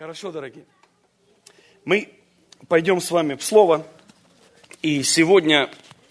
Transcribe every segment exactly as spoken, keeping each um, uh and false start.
Хорошо, дорогие. Мы пойдем с вами в Слово. И сегодня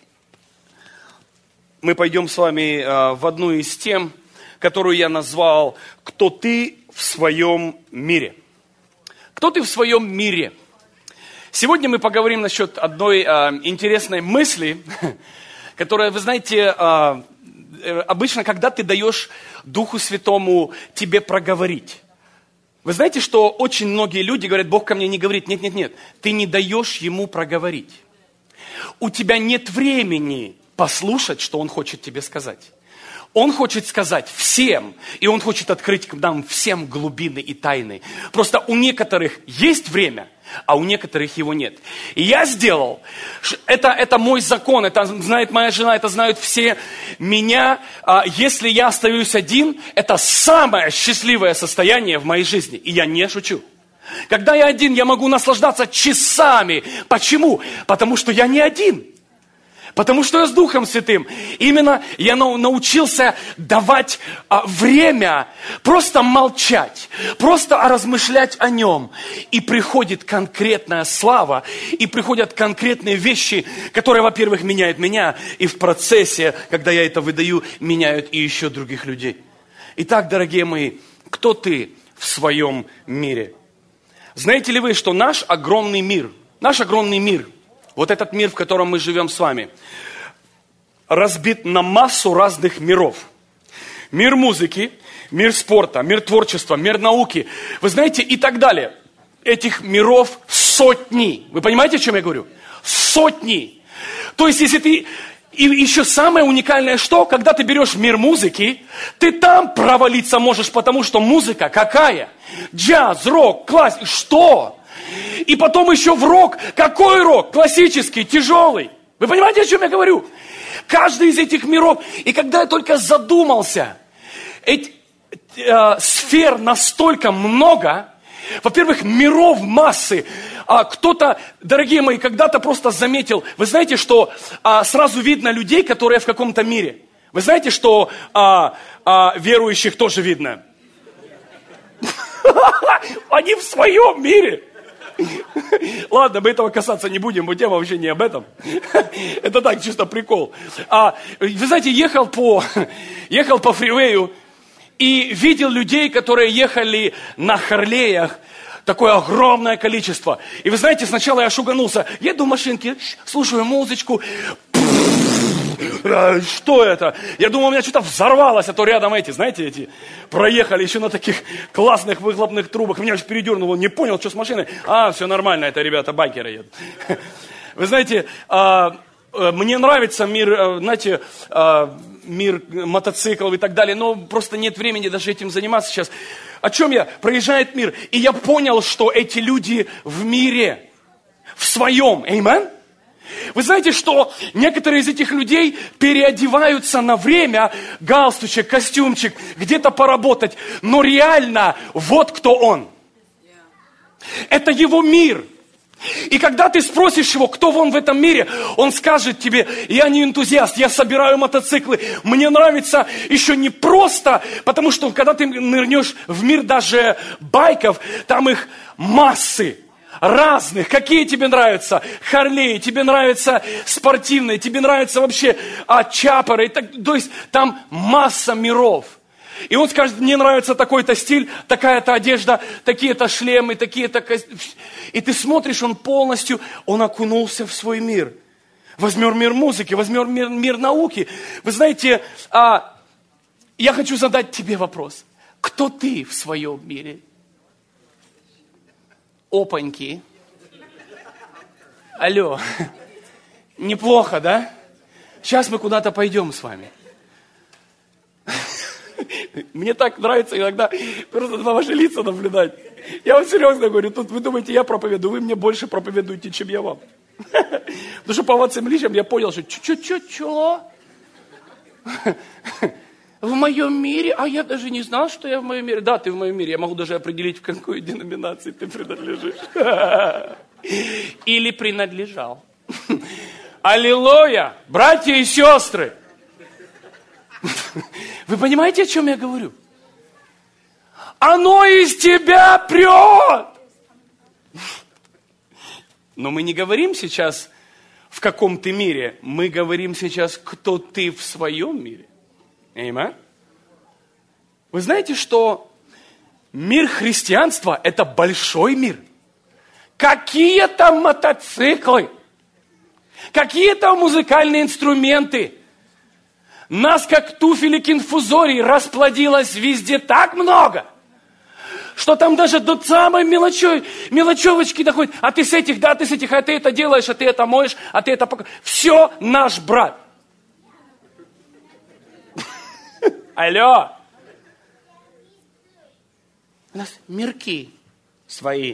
мы пойдем с вами в одну из тем, которую я назвал «Кто ты в своем мире?». Кто ты в своем мире? Сегодня мы поговорим насчет одной а, интересной мысли, которая, вы знаете, а, обычно, когда ты даешь Духу Святому тебе проговорить. Вы знаете, что очень многие люди говорят: Бог ко мне не говорит. Нет, нет, нет. Ты не даешь Ему проговорить. У тебя нет времени послушать, что Он хочет тебе сказать. Он хочет сказать всем, и Он хочет открыть к нам всем глубины и тайны. Просто у некоторых есть время, а у некоторых его нет. И я сделал, это, это мой закон, это знает моя жена, это знают все. Меня, если я остаюсь один, это самое счастливое состояние в моей жизни. И я не шучу. Когда я один, я могу наслаждаться часами. Почему? Потому что я не один. Потому что я с Духом Святым. Именно я научился давать а, время, просто молчать, просто размышлять о Нем. И приходит конкретная слава, и приходят конкретные вещи, которые, во-первых, меняют меня, и в процессе, когда я это выдаю, меняют и еще других людей. Итак, дорогие мои, кто ты в своем мире? Знаете ли вы, что наш огромный мир, наш огромный мир, вот этот мир, в котором мы живем с вами, разбит на массу разных миров. Мир музыки, мир спорта, мир творчества, мир науки. Вы знаете, и так далее. Этих миров сотни. Вы понимаете, о чем я говорю? Сотни. То есть, если ты... И еще самое уникальное, что, когда ты берешь мир музыки, ты там провалиться можешь, потому что музыка какая? Джаз, рок, классик. Что? И потом еще в рок. Какой рок? Классический, тяжелый. Вы понимаете, о чем я говорю? Каждый из этих миров. И когда я только задумался, эти, э, сфер настолько много, во-первых, миров массы. А кто-то, дорогие мои, когда-то просто заметил, вы знаете, что а, сразу видно людей, которые в каком-то мире. Вы знаете, что а, а, верующих тоже видно? Они в своем мире. Ладно, мы этого касаться не будем, но тема вообще не об этом. Это так, чисто прикол. А, вы знаете, ехал по, ехал по фривею и видел людей, которые ехали на Харлеях. Такое огромное количество. И вы знаете, сначала я шуганулся. Еду в машинке, слушаю музычку. Что это? Я думал, у меня что-то взорвалось, а то рядом эти, знаете, эти проехали еще на таких классных выхлопных трубах. Меня аж передернуло, не понял, что с машиной. А, все нормально, это ребята байкеры едут. Вы знаете, мне нравится мир, знаете, мир мотоциклов и так далее, но просто нет времени даже этим заниматься сейчас. О чем я? Проезжает мир, и я понял, что эти люди в мире, в своем, аминь. Вы знаете, что некоторые из этих людей переодеваются на время, галстучек, костюмчик, где-то поработать, но реально вот кто он. Это его мир. И когда ты спросишь его, кто он в этом мире, он скажет тебе: я не энтузиаст, я собираю мотоциклы. Мне нравится еще не просто, потому что когда ты нырнешь в мир даже байков, там их массы. Разных. Какие тебе нравятся? Харлеи, тебе нравятся спортивные, тебе нравятся вообще а, чапоры. Так, то есть там масса миров. И он скажет: мне нравится такой-то стиль, такая-то одежда, такие-то шлемы, такие-то... И ты смотришь, он полностью, он окунулся в свой мир. Возьмем мир музыки, возьмем мир, мир науки. Вы знаете, а, я хочу задать тебе вопрос. Кто ты в своем мире? Опаньки. Алло. Неплохо, да? Сейчас мы куда-то пойдем с вами. Мне так нравится иногда просто на ваши лица наблюдать. Я вам серьезно говорю, тут вы думаете, я проповедую, вы мне больше проповедуете, чем я вам. Потому что по вашим лицам я понял, что чё-чё-чё? В моем мире? А я даже не знал, что я в моем мире. Да, ты в моем мире. Я могу даже определить, в какой деноминации ты принадлежишь. Или принадлежал. Аллилуйя! Братья и сестры! Вы понимаете, о чем я говорю? Оно из тебя прет! Но мы не говорим сейчас, в каком ты мире. Мы говорим сейчас, кто ты в своем мире. Аминь. Вы знаете, что мир христианства – это большой мир. Какие там мотоциклы, какие там музыкальные инструменты. Нас, как туфелек инфузорий, расплодилось везде так много, что там даже до самой мелочой, мелочевочки доходит. А ты с этих, да, ты с этих, а ты это делаешь, а ты это моешь, а ты это покупаешь. Все наш брат. Алло. У нас мирки свои.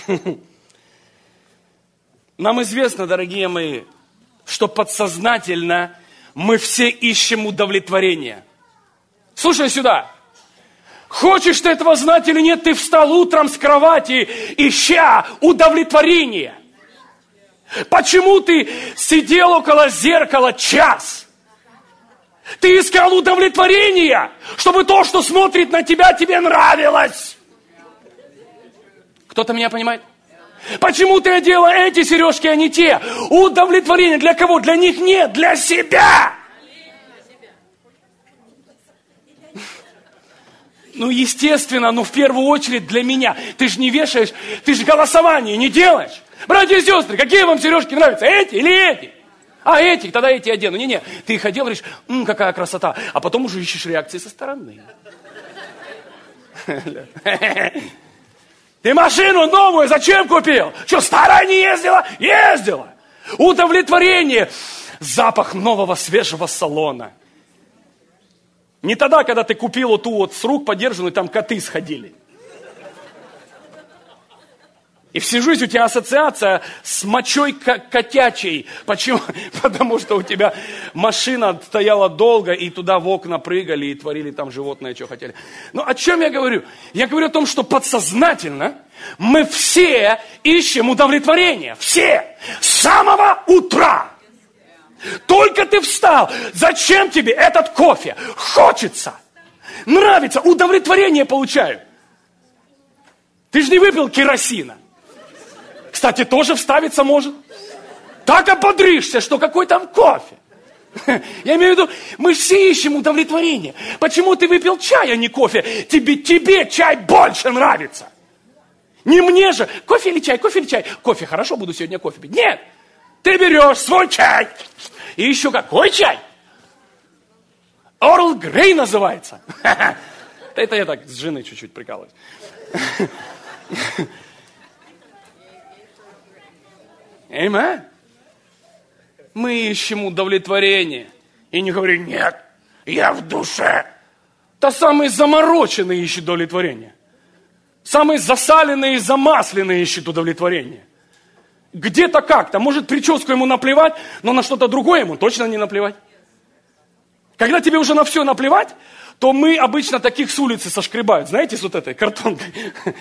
Нам известно, дорогие мои, что подсознательно мы все ищем удовлетворения. Слушай сюда. Хочешь ты этого знать или нет, ты встал утром с кровати, ища удовлетворения. Почему ты сидел около зеркала час? Ты искал удовлетворения, чтобы то, что смотрит на тебя, тебе нравилось. Кто-то меня понимает? Почему ты одела эти сережки, а не те? Удовлетворение для кого? Для них нет, для себя. Ну, естественно, ну, в первую очередь для меня. Ты же не вешаешь, ты же голосование не делаешь. Братья и сестры, какие вам сережки нравятся? Эти или эти? А, эти, тогда эти одену. Не-не, ты их одел, говоришь, м, какая красота. А потом уже ищешь реакции со стороны. Ты машину новую зачем купил? Что, старая не ездила? Ездила. Удовлетворение. Запах нового свежего салона. Не тогда, когда ты купил вот ту вот с рук подержанную, там коты сходили. И всю жизнь у тебя ассоциация с мочой котячей. Почему? Потому что у тебя машина стояла долго, и туда в окна прыгали, и творили там животные, что хотели. Но о чем я говорю? Я говорю о том, что подсознательно мы все ищем удовлетворение. Все. С самого утра. Только ты встал. Зачем тебе этот кофе? Хочется. Нравится. Удовлетворение получаю. Ты же не выпил керосина. Кстати, тоже вставиться может. Так ободришься, что какой там кофе. Я имею в виду, мы все ищем удовлетворение. Почему ты выпил чай, а не кофе? Тебе, тебе чай больше нравится. Не мне же. Кофе или чай, кофе или чай? Кофе, хорошо, буду сегодня кофе пить. Нет. Ты берешь свой чай. И еще какой чай? Орл Грей называется. Это я так с женой чуть-чуть прикалываюсь. Аминь. Мы ищем удовлетворение. И не говорим, нет, я в душе. Да самые замороченные ищут удовлетворение. Самые засаленные и замасленные ищут удовлетворение. Где-то как-то. Может, прическу ему наплевать, но на что-то другое ему точно не наплевать. Когда тебе уже на все наплевать, то мы обычно таких с улицы сошкребают. Знаете, с вот этой картонкой.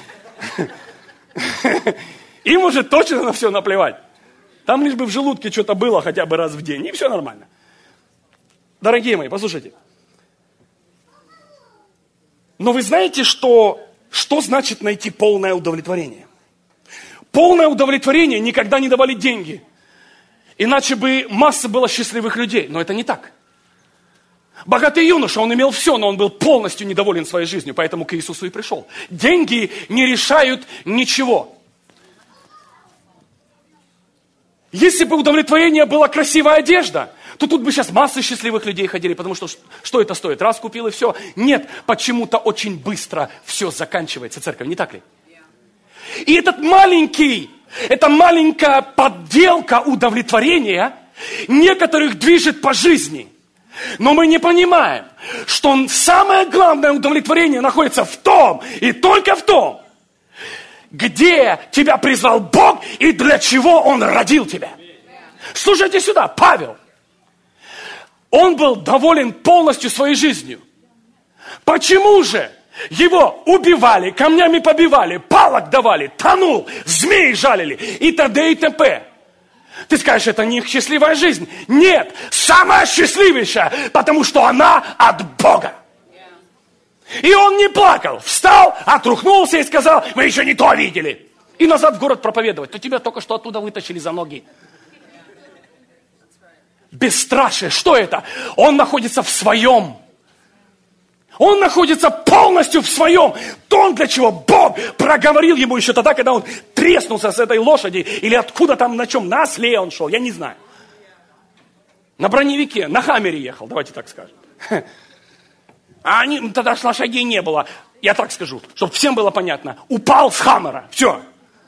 Им уже точно на все наплевать. Там лишь бы в желудке что-то было хотя бы раз в день, и все нормально. Дорогие мои, послушайте. Но вы знаете, что, что значит найти полное удовлетворение? Полное удовлетворение никогда не давали деньги. Иначе бы масса было счастливых людей. Но это не так. Богатый юноша, он имел все, но он был полностью недоволен своей жизнью, поэтому к Иисусу и пришел. Деньги не решают ничего. Если бы удовлетворение была красивая одежда, то тут бы сейчас масса счастливых людей ходили, потому что что это стоит? Раз купил и все. Нет, почему-то очень быстро все заканчивается, церковь, не так ли? И этот маленький, эта маленькая подделка удовлетворения некоторых движет по жизни. Но мы не понимаем, что самое главное удовлетворение находится в том и только в том, где тебя призвал Бог и для чего Он родил тебя. Слушайте сюда, Павел. Он был доволен полностью своей жизнью. Почему же его убивали, камнями побивали, палок давали, тонул, змеи жалили и т.д. и т.п. Ты скажешь, это не счастливая жизнь. Нет, самая счастливейшая, потому что она от Бога. И он не плакал, встал, отрухнулся и сказал, мы еще не то видели. и назад в город проповедовать, то тебя только что оттуда вытащили за ноги. Бесстрашие, что это? Он находится в своем. Он находится полностью в своем. То он для чего Бог проговорил ему еще тогда, когда он треснулся с этой лошади, или откуда там, на чем, на осле он шел, я не знаю. На броневике, на хаммере ехал, давайте так скажем. А они, тогда ж лошадей не было. Я так скажу, чтобы всем было понятно. Упал с хаммера, все.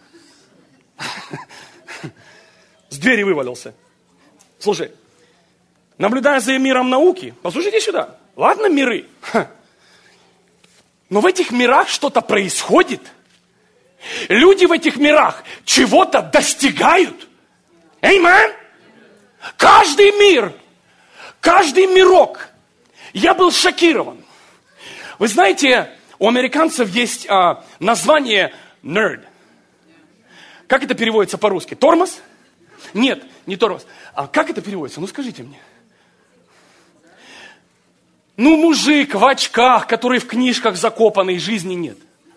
С двери вывалился. Слушай, наблюдая за миром науки, послушайте сюда. Ладно, миры. Но в этих мирах что-то происходит. Люди в этих мирах чего-то достигают. Аминь. Каждый мир, каждый мирок. Я был шокирован. Вы знаете, у американцев есть а, название nerd. Как это переводится по-русски? Тормоз? Нет, не тормоз. А как это переводится? Ну скажите мне. Ну, мужик в очках, который в книжках закопанный, жизни нет.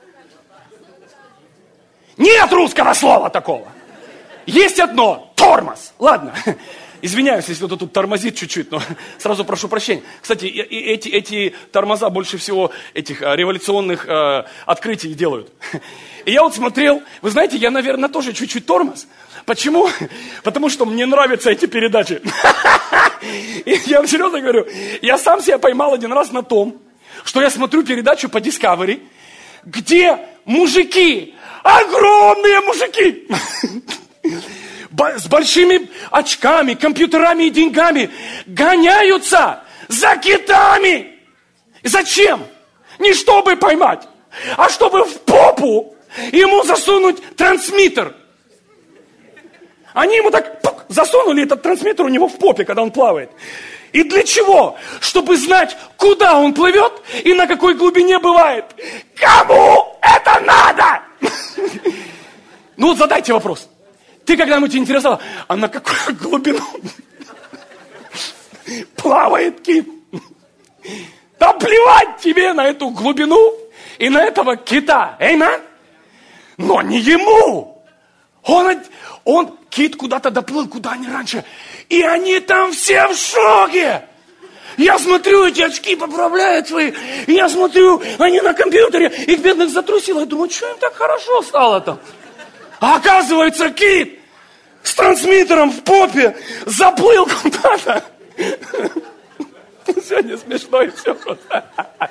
Нет русского слова такого. Есть одно – тормоз. Ладно, извиняюсь, если кто-то тут тормозит чуть-чуть, но сразу прошу прощения. Кстати, эти, эти тормоза больше всего этих революционных э, открытий делают. И я вот смотрел, вы знаете, я, наверное, тоже чуть-чуть тормоз. Почему? Потому что мне нравятся эти передачи. И я вам серьезно говорю, я сам себя поймал один раз на том, что я смотрю передачу по Discovery, где мужики, огромные мужики, с большими очками, компьютерами и деньгами гоняются за китами. Зачем? Не чтобы поймать, а чтобы в попу ему засунуть трансмиттер. Они ему так пук, засунули этот трансмиттер у него в попе, когда он плавает. И для чего? Чтобы знать, куда он плывет и на какой глубине бывает. Кому это надо? Ну вот задайте вопрос. Ты когда-нибудь интересовал, а на какую глубину плавает кит? Да плевать тебе на эту глубину и на этого кита. Аминь? Но не ему. Он, он, кит куда-то доплыл, куда они раньше. И они там все в шоке. Я смотрю, эти очки поправляют свои. И я смотрю, они на компьютере. Их бедных затрусило. Я думаю, что им так хорошо стало там? А оказывается, кит с трансмиттером в попе заплыл куда-то. Сегодня смешно и все просто.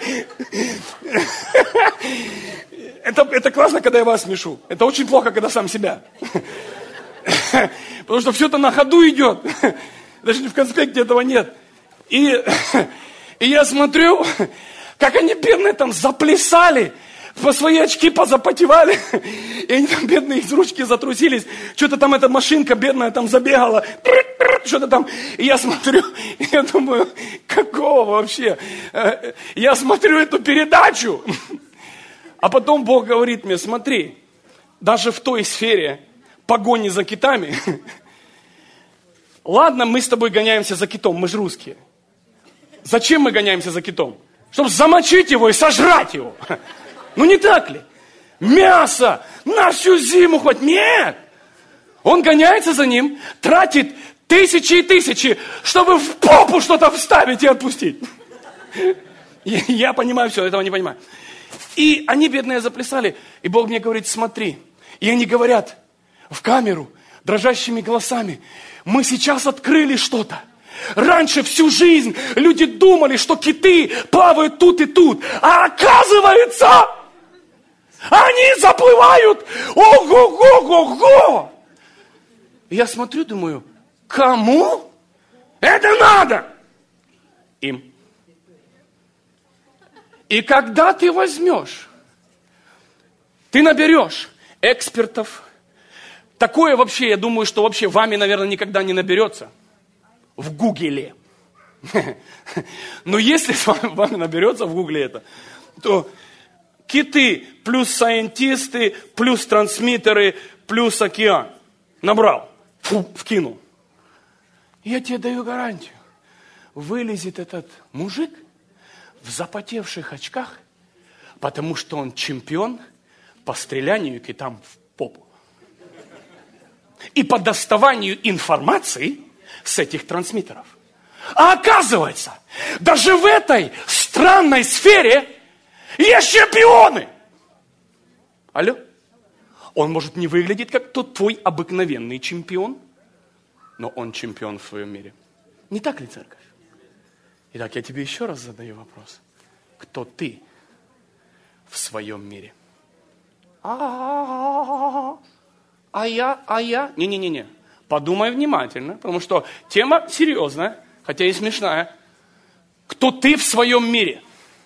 Это, это классно, когда я вас смешу. Это очень плохо, когда сам себя. Потому что все это на ходу идет. Даже в конспекте этого нет. И, и я смотрю, как они бедные там заплясали, по свои очки позапотевали, и они там бедные из ручки затрусились, что-то там эта машинка бедная там забегала, что-то там, и я смотрю, и я думаю, какого вообще? Я смотрю эту передачу, а потом Бог говорит мне, смотри, даже в той сфере погони за китами, ладно, мы с тобой гоняемся за китом, мы же русские. Зачем мы гоняемся за китом? Чтобы замочить его и сожрать его. Ну не так ли? Мясо на всю зиму хоть. Нет! Он гоняется за ним, тратит тысячи и тысячи, чтобы в попу что-то вставить и отпустить. Я, я понимаю все, этого не понимаю. И они, бедные, заплясали. И Бог мне говорит, смотри. И они говорят в камеру дрожащими голосами, мы сейчас открыли что-то. Раньше всю жизнь люди думали, что киты плавают тут и тут. А оказывается, они заплывают. Ого-го-го-го! Я смотрю, думаю, кому это надо? Им. И когда ты возьмешь, ты наберешь экспертов. Такое вообще, я думаю, что вообще вами, наверное, никогда не наберется. В Гугле. Но если с вами, вами наберется в Гугле это, то киты плюс сайентисты, плюс трансмиттеры, плюс океан. Набрал, фу, вкинул. Я тебе даю гарантию. Вылезет этот мужик в запотевших очках, потому что он чемпион по стрелянию китам в попу. и по доставанию информации с этих трансмиттеров. А оказывается, даже в этой странной сфере есть чемпионы. Алло? Он может не выглядеть как тот твой обыкновенный чемпион, но он чемпион в своем мире. Не так ли, церковь? Итак, я тебе еще раз задаю вопрос. Кто ты в своем мире? А, а я, а я? Не-не-не-не. Подумай внимательно, потому что тема серьезная, хотя и смешная. Кто ты в своем мире?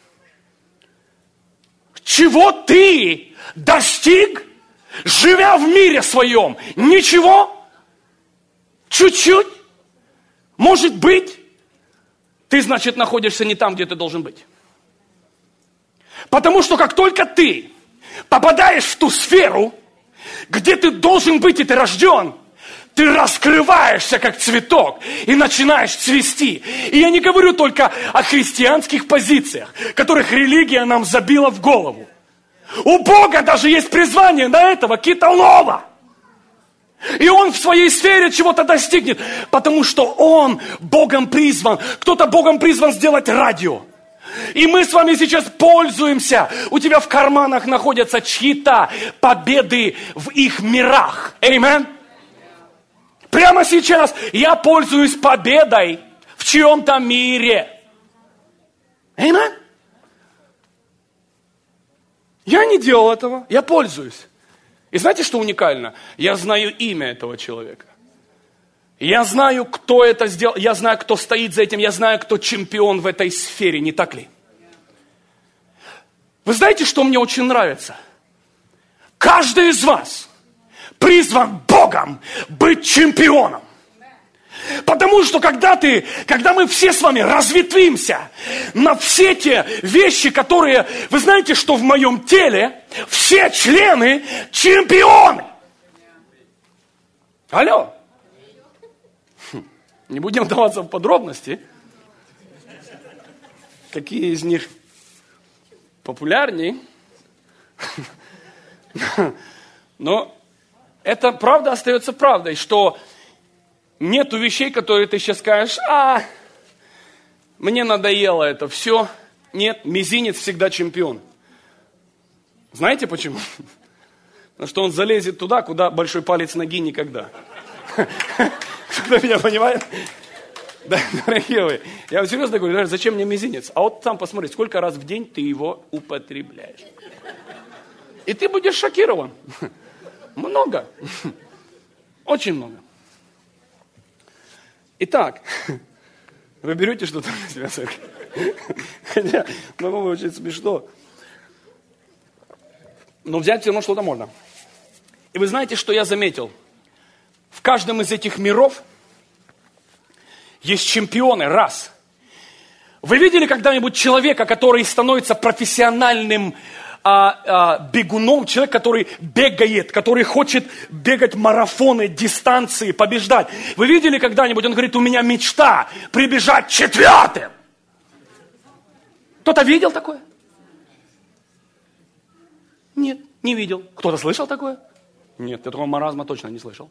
Чего ты достиг, живя в мире своем? Ничего? Чуть-чуть? Может быть? Ты, значит, находишься не там, где ты должен быть. Потому что как только ты попадаешь в ту сферу, где ты должен быть и ты рожден, ты раскрываешься как цветок и начинаешь цвести. И я не говорю только о христианских позициях, которых религия нам забила в голову. У Бога даже есть призвание на этого китолова. И он в своей сфере чего-то достигнет, потому что он Богом призван. Кто-то Богом призван сделать радио. И мы с вами сейчас пользуемся. У тебя в карманах находятся чьи-то победы в их мирах. Аминь. Прямо сейчас я пользуюсь победой в чьем-то мире. Аминь. Я не делал этого, я пользуюсь. И знаете, что уникально? Я знаю имя этого человека. Я знаю, кто это сделал. Я знаю, кто стоит за этим. Я знаю, кто чемпион в этой сфере. Не так ли? Вы знаете, что мне очень нравится? Каждый из вас призван Богом быть чемпионом. Потому что когда ты, когда мы все с вами разветвимся на все те вещи, которые, вы знаете, что в моем теле все члены чемпионы. Алло. Хм. Не будем вдаваться в подробности, какие из них популярнее. Но это правда остается правдой, что нету вещей, которые ты сейчас скажешь, а, мне надоело это все. Нет, мизинец всегда чемпион. Знаете почему? Потому что он залезет туда, куда большой палец ноги никогда. Кто меня понимает? Да, дорогие вы, я вам серьезно говорю, зачем мне мизинец? А вот сам посмотри, сколько раз в день ты его употребляешь. И ты будешь шокирован. Много. Очень много. Итак, вы берете что-то на себя, церковь? Хотя, могу бы очень смешно. Но взять все равно что-то можно. И вы знаете, что я заметил? В каждом из этих миров есть чемпионы, раз. Вы видели когда-нибудь человека, который становится профессиональным а, а, бегуном, человек, который бегает, который хочет бегать марафоны, дистанции, побеждать? Вы видели когда-нибудь, он говорит, у меня мечта прибежать четвертым. Кто-то видел такое? Нет, не видел. Кто-то слышал такое? Нет, я такого маразма точно не слышал.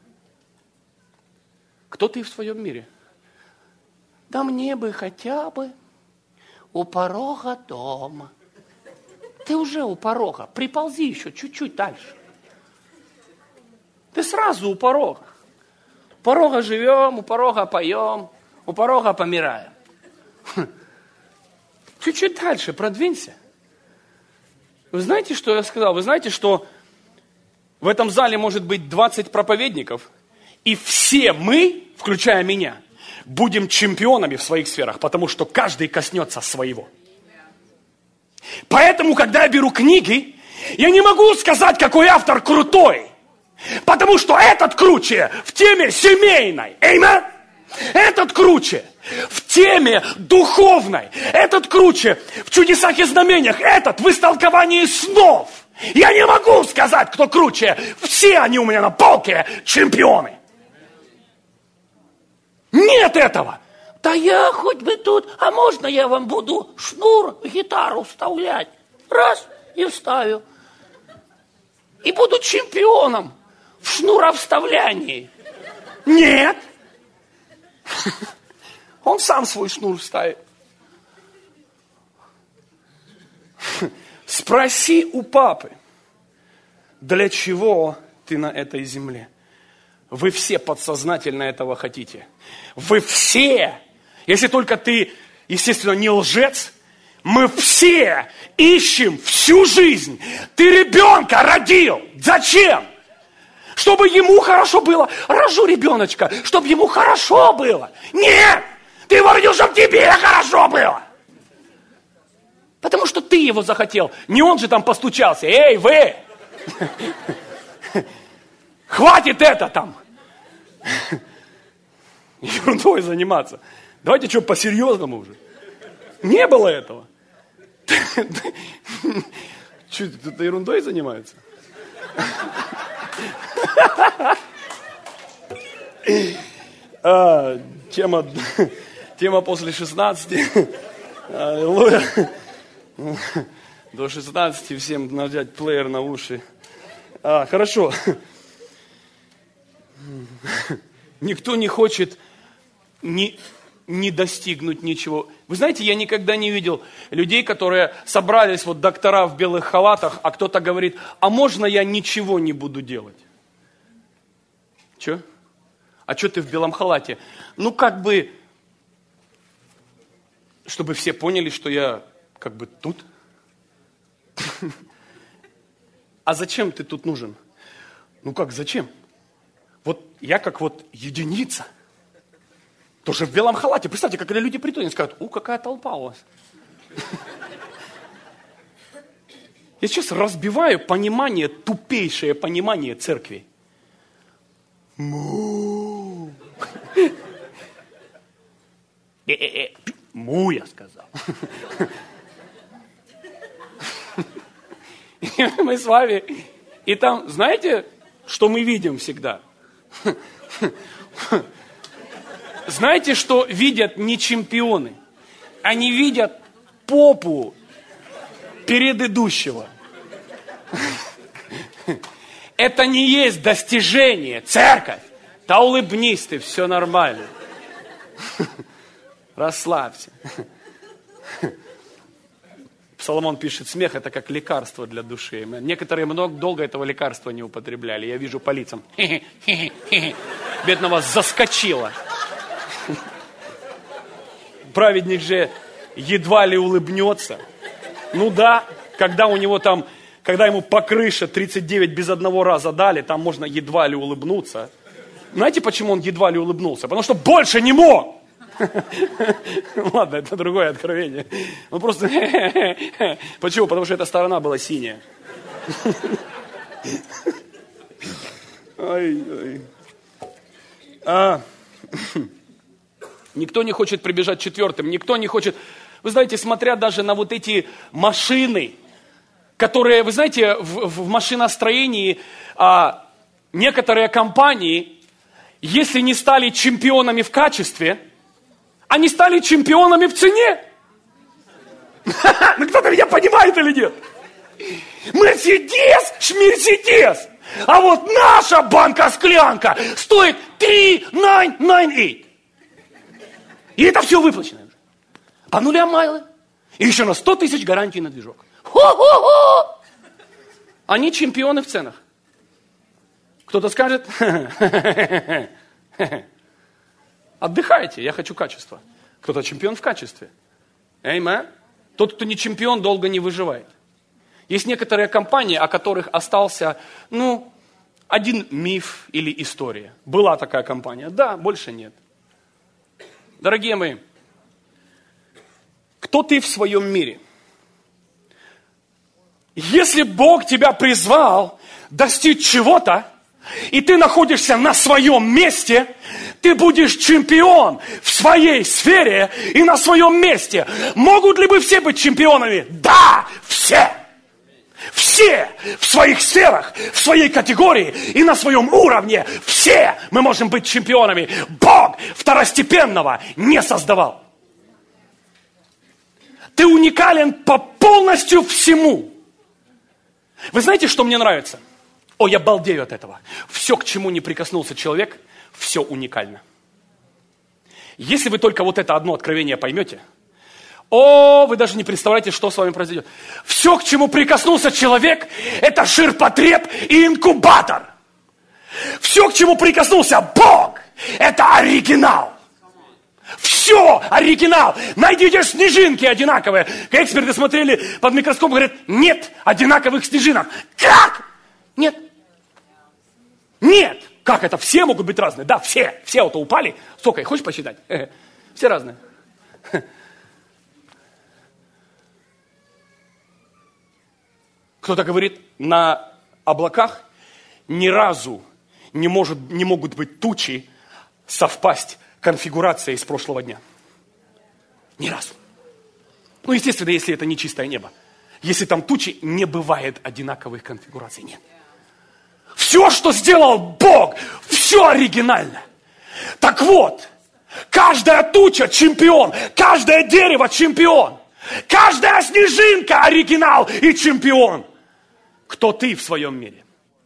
Кто ты в своем мире? Да мне бы хотя бы у порога дома. Ты уже у порога, приползи еще чуть-чуть дальше. Ты сразу у порога. У порога живем, у порога поем, у порога помираем. Чуть-чуть дальше продвинься. Вы знаете, что я сказал? Вы знаете, что в этом зале может быть двадцать проповедников, и все мы, включая меня, будем чемпионами в своих сферах, потому что каждый коснется своего. Поэтому, когда я беру книги, я не могу сказать, какой автор крутой, потому что этот круче в теме семейной. Аминь. Этот круче в теме духовной. Этот круче в чудесах и знамениях. Этот в истолковании снов. Я не могу сказать, кто круче. Все они у меня на полке чемпионы. Нет этого. Да я хоть бы тут, а можно я вам буду шнур в гитару вставлять? Раз, и вставил. И буду чемпионом. в шнуровставлянии. Нет. Он сам свой шнур вставит. Спроси у папы, для чего ты на этой земле? Вы все подсознательно этого хотите. Вы все, если только ты, естественно, не лжец, мы все ищем всю жизнь. Ты ребенка родил. Зачем? Чтобы ему хорошо было. Рожу ребеночка, чтобы ему хорошо было. Нет! Ты его родил, чтобы тебе хорошо было. Потому что ты его захотел. Не он же там постучался. Эй, вы! Хватит это там. Ерундой заниматься. Давайте что, по-серьезному уже. Не было этого. Что, кто-то ерундой занимается? А, тема, тема после шестнадцати. Аллилуйя. До шестнадцати всем надеть плеер на уши. А, хорошо. Никто не хочет не, не достигнуть ничего. Вы знаете, я никогда не видел людей, которые собрались, вот доктора в белых халатах, а кто-то говорит, а можно я ничего не буду делать? Че? А что ты в белом халате? Ну, как бы, чтобы все поняли, что я как бы тут. А зачем ты тут нужен? Ну как, зачем? Вот я как вот единица. Тоже в белом халате. Представьте, когда люди придут и скажут, у, какая толпа у вас. Я сейчас разбиваю понимание, тупейшее понимание церкви. Му. Э-э-э. Му, я сказал. И мы с вами, и там, знаете, что мы видим всегда? Знаете, что видят не чемпионы? Они видят попу перед идущего. Это не есть достижение, церковь. Да улыбнись ты, все нормально. Расслабься. Соломон пишет, смех это как лекарство для души. Некоторые много, долго этого лекарства не употребляли. Я вижу по лицам. Бедного заскочило. Праведник же едва ли улыбнется. Ну да, когда у него там, когда ему по крыше тридцать девять без одного раза дали, там можно едва ли улыбнуться. Знаете, почему он едва ли улыбнулся? Потому что больше не мог. Ладно, это другое откровение. Ну просто... Почему? Потому что эта сторона была синяя. Ой, ой. А... Никто не хочет прибежать четвертым, никто не хочет... Вы знаете, смотря даже на вот эти машины, которые, вы знаете, в, в машиностроении а, некоторые компании, если не стали чемпионами в качестве, они стали чемпионами в цене. Ну кто-то меня понимает или нет? Мерседес, шмерседес. А вот наша банка-склянка стоит три тысячи девятьсот девяносто восемь. И это все выплачено уже. По нулям майлы. И еще на сто тысяч гарантий на движок. Хо-хо-хо! Они чемпионы в ценах. Кто-то скажет, отдыхайте, я хочу качества. Кто-то чемпион в качестве. Эймэн. Тот, кто не чемпион, долго не выживает. Есть некоторые компании, о которых остался, ну, один миф или история. Была такая компания. Да, больше нет. Дорогие мои, кто ты в своем мире? Если Бог тебя призвал достичь чего-то, и ты находишься на своем месте, ты будешь чемпион в своей сфере и на своем месте. Могут ли мы все быть чемпионами? Да, все. Все в своих сферах, в своей категории и на своем уровне. Все мы можем быть чемпионами. Бог второстепенного не создавал. Ты уникален по полностью всему. Вы знаете, что мне нравится? О, я балдею от этого. Все, к чему не прикоснулся человек, все уникально. Если вы только вот это одно откровение поймете, о, вы даже не представляете, что с вами произойдет. Все, к чему прикоснулся человек, это ширпотреб и инкубатор. Все, к чему прикоснулся Бог, это оригинал. Все оригинал. Найдите снежинки одинаковые. Эксперты смотрели под микроскопом, говорят, нет одинаковых снежинок. Как? Нет. Нет. Как это? Все могут быть разные. Да, все. Все вот упали. Сколько их? Хочешь посчитать? Все разные. Кто-то говорит, на облаках ни разу не, может, не могут быть тучи совпасть конфигурация из прошлого дня. Ни разу. Ну, естественно, если это не чистое небо. Если там тучи, не бывает одинаковых конфигураций. Нет. Все, что сделал Бог, все оригинально. Так вот, каждая туча чемпион, каждое дерево чемпион, каждая снежинка оригинал и чемпион. Кто ты в своем мире?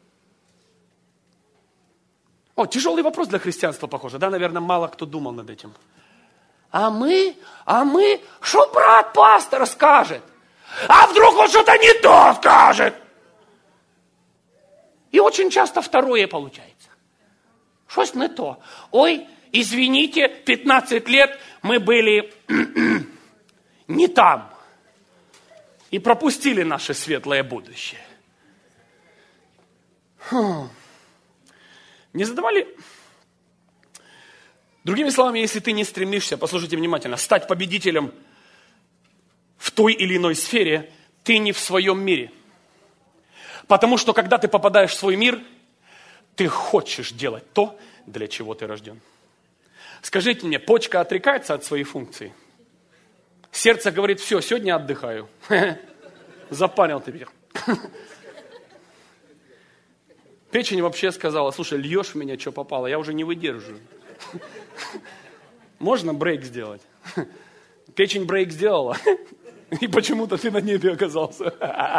О, тяжелый вопрос для христианства, похоже. Да, наверное, мало кто думал над этим. А мы, а мы, что брат пастор скажет? А вдруг он что-то не то скажет? И очень часто второе получается. Что-то не то. Ой, извините, пятнадцать лет мы были не там. И пропустили наше светлое будущее. Хм. Не задавали? Другими словами, если ты не стремишься, послушайте внимательно, стать победителем в той или иной сфере, ты не в своем мире. Потому что, когда ты попадаешь в свой мир, ты хочешь делать то, для чего ты рожден. Скажите мне, почка отрекается от своей функции? Сердце говорит, все, сегодня отдыхаю. Запарил ты меня. Печень вообще сказала, слушай, льешь в меня, что попало, я уже не выдерживаю. Можно брейк сделать? Печень брейк сделала, и почему-то ты на небе оказался.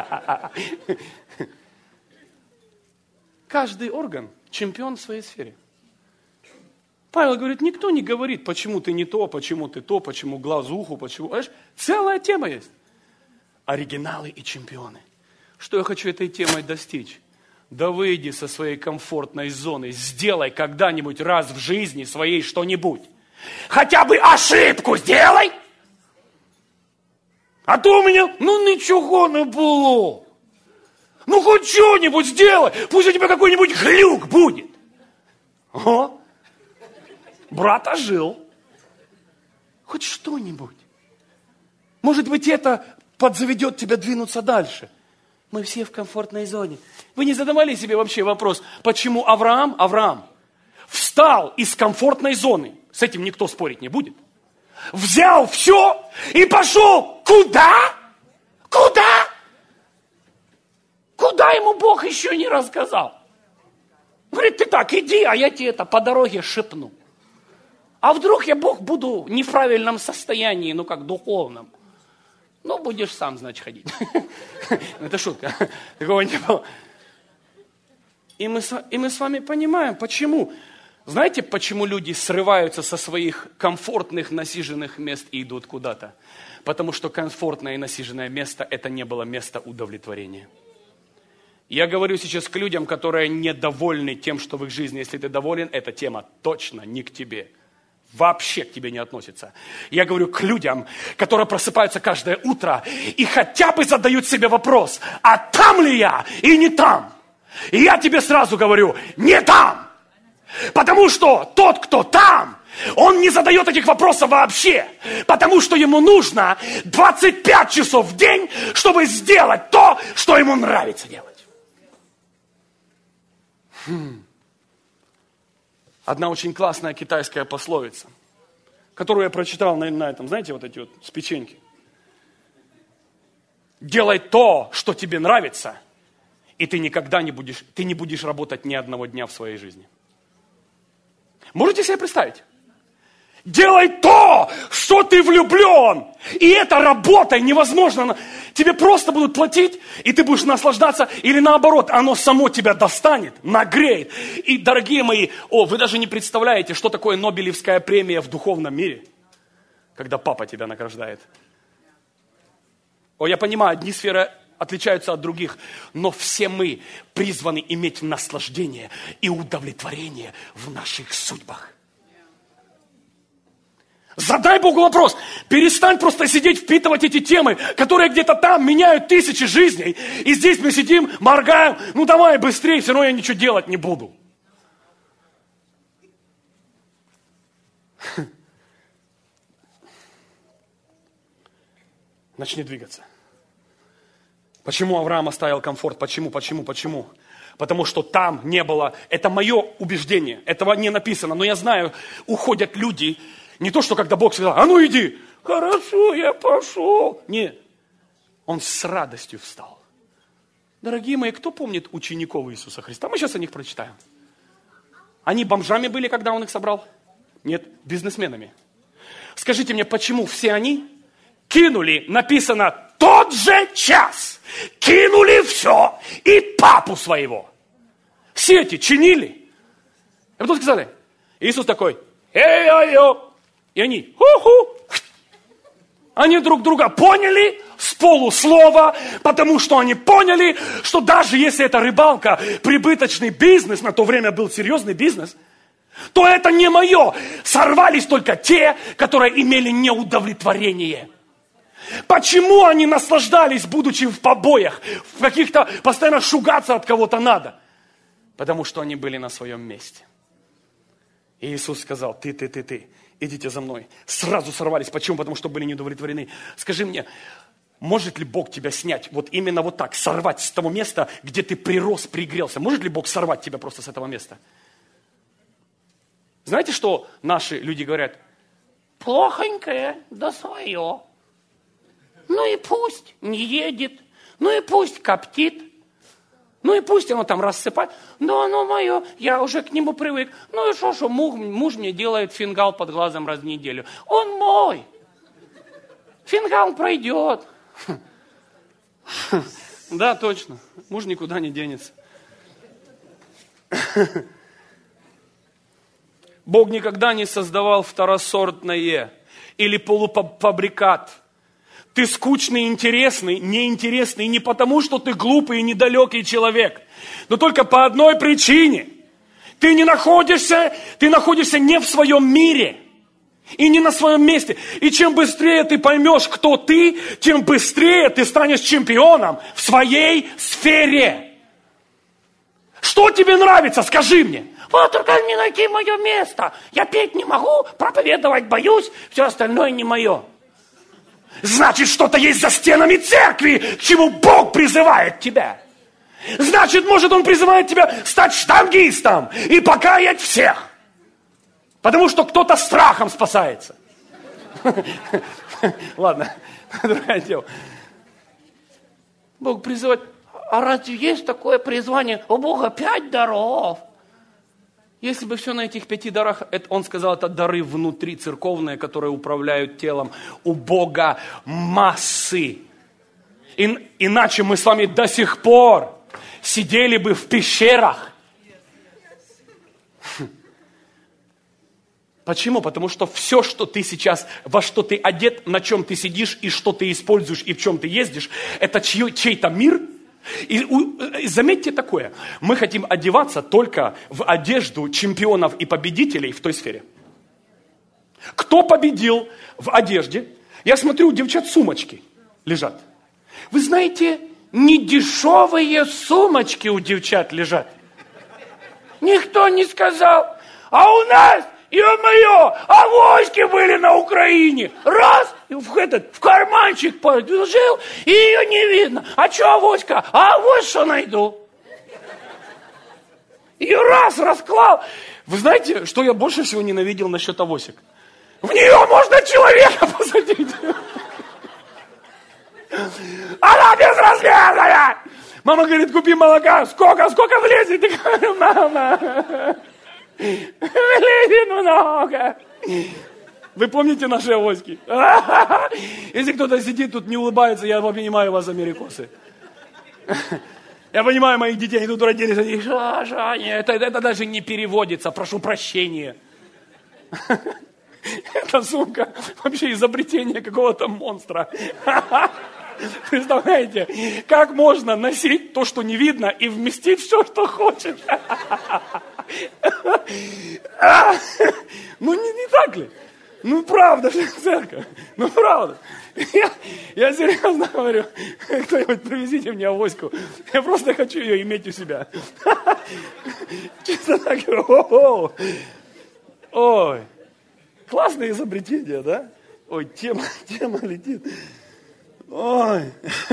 Каждый орган чемпион в своей сфере. Павел говорит, никто не говорит, почему ты не то, почему ты то, почему глаз уху, почему... Знаешь, целая тема есть. Оригиналы и чемпионы. Что я хочу этой темой достичь? Да выйди со своей комфортной зоны, сделай когда-нибудь раз в жизни своей что-нибудь. Хотя бы ошибку сделай. А то у меня, ну ничего не было. Ну хоть что-нибудь сделай, пусть у тебя какой-нибудь глюк будет. О, брат ожил. Хоть что-нибудь. Может быть, это подзаведет тебя двинуться дальше. Мы все в комфортной зоне. Вы не задавали себе вообще вопрос, почему Авраам, Авраам встал из комфортной зоны, с этим никто спорить не будет, взял все и пошел куда? Куда? Куда ему Бог еще не рассказал? Говорит, ты так, иди, а я тебе это по дороге шепну. А вдруг я, Бог, буду не в правильном состоянии, ну как духовном? Ну, будешь сам, значит, ходить. Это шутка. Такого не было. И мы, и мы с вами понимаем, почему. Знаете, почему люди срываются со своих комфортных, насиженных мест и идут куда-то? Потому что комфортное и насиженное место – это не было место удовлетворения. Я говорю сейчас к людям, которые недовольны тем, что в их жизни, если ты доволен, эта тема точно не к тебе. Вообще к тебе не относится. Я говорю к людям, которые просыпаются каждое утро и хотя бы задают себе вопрос, а там ли я и не там? И я тебе сразу говорю, не там. Потому что тот, кто там, он не задает этих вопросов вообще. Потому что ему нужно двадцать пять часов в день, чтобы сделать то, что ему нравится делать. Хм. Одна очень классная китайская пословица, которую я прочитал на, на этом, знаете, вот эти вот с печеньки. Делай то, что тебе нравится, и ты никогда не будешь, ты не будешь работать ни одного дня в своей жизни. Можете себе представить? Делай то, что ты влюблен. И это работа невозможно. Тебе просто будут платить, и ты будешь наслаждаться, или наоборот, оно само тебя достанет, нагреет. И, дорогие мои, о, вы даже не представляете, что такое Нобелевская премия в духовном мире, когда папа тебя награждает. О, я понимаю, одни сферы отличаются от других, но все мы призваны иметь наслаждение и удовлетворение в наших судьбах. Задай Богу вопрос. Перестань просто сидеть, впитывать эти темы, которые где-то там меняют тысячи жизней. И здесь мы сидим, моргаем. Ну давай быстрее, все равно я ничего делать не буду. Начни двигаться. Почему Авраам оставил комфорт? Почему, почему, почему? Потому что там не было, это мое убеждение, этого не написано, но я знаю, уходят люди. Не то, что когда Бог сказал, а ну иди, хорошо, я пошел. Нет, он с радостью встал. Дорогие мои, кто помнит учеников Иисуса Христа? Мы сейчас о них прочитаем. Они бомжами были, когда он их собрал? Нет, бизнесменами. Скажите мне, почему все они кинули, написано, тот же час, кинули все и папу своего. Все эти чинили. И потом сказали, Иисус такой, эй-ай-ой. И они, ху-ху. Они друг друга поняли с полуслова, потому что они поняли, что даже если это рыбалка, прибыточный бизнес, на то время был серьезный бизнес, то это не мое. Сорвались только те, которые имели неудовлетворение. Почему они наслаждались, будучи в побоях, в каких-то, постоянно шугаться от кого-то надо? Потому что они были на своем месте. И Иисус сказал, ты, ты, ты, ты. Идите за мной. Сразу сорвались. Почему? Потому что были неудовлетворены. Скажи мне, может ли Бог тебя снять вот именно вот так, сорвать с того места, где ты прирос, пригрелся? Может ли Бог сорвать тебя просто с этого места? Знаете, что наши люди говорят? Плохонькое, да свое. Ну и пусть не едет, ну и пусть коптит. Ну и пусть оно там рассыпает. Да оно мое, я уже к нему привык. Ну и что, что муж, муж мне делает фингал под глазом раз в неделю. Он мой. Фингал пройдет. Да, точно. Муж никуда не денется. Бог никогда не создавал второсортное или полуфабрикат. Ты скучный, интересный, неинтересный не потому, что ты глупый и недалекий человек, но только по одной причине. Ты не находишься, ты находишься не в своем мире и не на своем месте. И чем быстрее ты поймешь, кто ты, тем быстрее ты станешь чемпионом в своей сфере. Что тебе нравится, скажи мне. Вот только не найти мое место. Я петь не могу, проповедовать боюсь, все остальное не мое. Значит, что-то есть за стенами церкви, к чему Бог призывает тебя. Значит, может, Он призывает тебя стать штангистом и покаять всех. Потому что кто-то страхом спасается. Ладно, другая тема. Бог призывает. А разве есть такое призвание? У Бога пять даров. Если бы все на этих пяти дарах, это, он сказал, это дары внутри церковные, которые управляют телом. У Бога массы. И, иначе мы с вами до сих пор сидели бы в пещерах. Почему? Потому что все, что ты сейчас, во что ты одет, на чем ты сидишь, и что ты используешь, и в чем ты ездишь, это чьи, чей-то мир. И, у, и заметьте такое, мы хотим одеваться только в одежду чемпионов и победителей в той сфере. Кто победил в одежде? Я смотрю, у девчат сумочки лежат. Вы знаете, недешевые сумочки у девчат лежат. Никто не сказал, а у нас, ё-моё, авоськи были на Украине. Раз, в, этот, в карманчик положил, и ее не видно. А что авоська? А авось что найду. Ее раз расклал. Вы знаете, что я больше всего ненавидел насчет авосик? В нее можно человека посадить. Она безразмерная. Мама говорит, купи молока. Сколько, сколько влезет? Я говорю, мама, влезет много. Вы помните наши авоськи? Если кто-то сидит тут, не улыбается, я понимаю вас, америкосы. Я понимаю моих детей, они тут родились, они, ша, ша, нет, это, это даже не переводится, прошу прощения. Эта сумка вообще изобретение какого-то монстра. Представляете, как можно носить то, что не видно, и вместить все, что хочешь? Ну, не, не так ли? Ну, правда же, церковь. Ну, правда. Я, я серьезно говорю, кто-нибудь привезите мне авоську. Я просто хочу ее иметь у себя. Чисто так говорю, о-о. Ой, классное изобретение, да? Ой, тема, тема летит. Ой.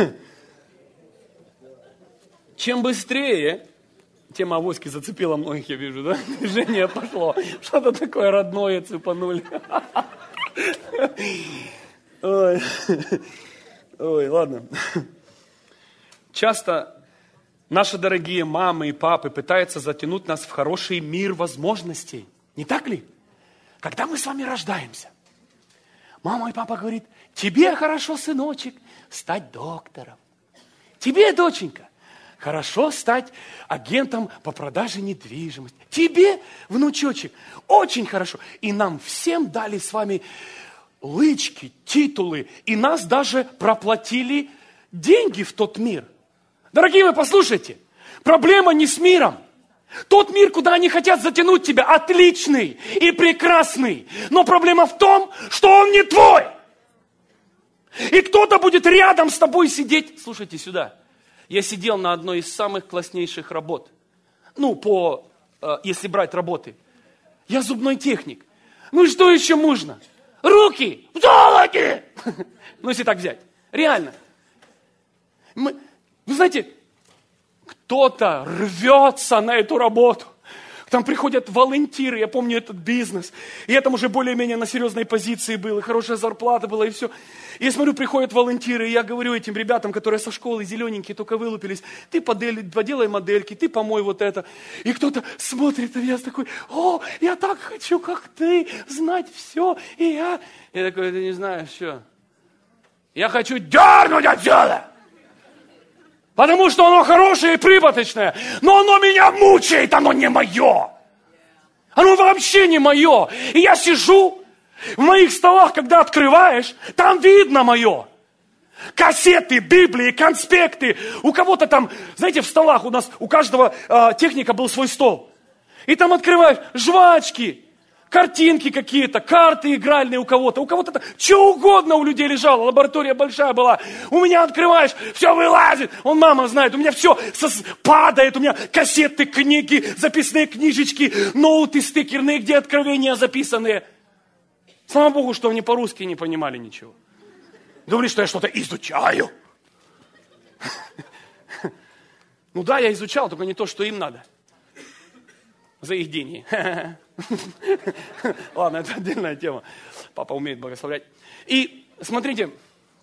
Чем быстрее, тема авоськи зацепила многих, я вижу, да? Движение пошло. Что-то такое родное цепанули. Ой. Ой, ладно. Часто наши дорогие мамы и папы пытаются затянуть нас в хороший мир возможностей. Не так ли? Когда мы с вами рождаемся, мама и папа говорят, тебе хорошо, сыночек, стать доктором. Тебе, доченька, хорошо стать агентом по продаже недвижимости. Тебе, внучочек, очень хорошо. И нам всем дали с вами лычки, титулы. И нас даже проплатили деньги в тот мир. Дорогие мои, послушайте. Проблема не с миром. Тот мир, куда они хотят затянуть тебя, отличный и прекрасный. Но проблема в том, что он не твой. И кто-то будет рядом с тобой сидеть. Слушайте сюда. Я сидел на одной из самых класснейших работ. Ну, по, э, если брать работы. Я зубной техник. Ну и что еще нужно? Руки в золоте! Ну, если так взять. Реально. Мы, вы знаете, кто-то рвется на эту работу. Там приходят волонтеры, я помню этот бизнес. И я там уже более-менее на серьезной позиции был, и хорошая зарплата была, и все. И я смотрю, приходят волонтеры, и я говорю этим ребятам, которые со школы зелененькие только вылупились, ты подель, поделай модельки, ты помой вот это. И кто-то смотрит, и я такой, о, я так хочу, как ты, знать все. И я, я такой, ты не знаешь, что? Я хочу дернуть отсюда. Потому что оно хорошее и прибыточное, но оно меня мучает, оно не мое. Оно вообще не мое. И я сижу в моих столах, когда открываешь, там видно мое. Кассеты, Библии, конспекты. У кого-то там, знаете, в столах у нас, у каждого э, техника был свой стол. И там открываешь жвачки, картинки какие-то, карты игральные у кого-то. У кого-то там, что угодно у людей лежало. Лаборатория большая была. У меня открываешь, все вылазит. Он, мама знает, у меня все сос- падает. У меня кассеты, книги, записные книжечки, ноуты стикерные, где откровения записанные. Слава Богу, что они по-русски не понимали ничего. Думали, что я что-то изучаю. Ну да, я изучал, только не то, что им надо. За их деньги. Ладно, это отдельная тема. Папа умеет благословлять. И смотрите,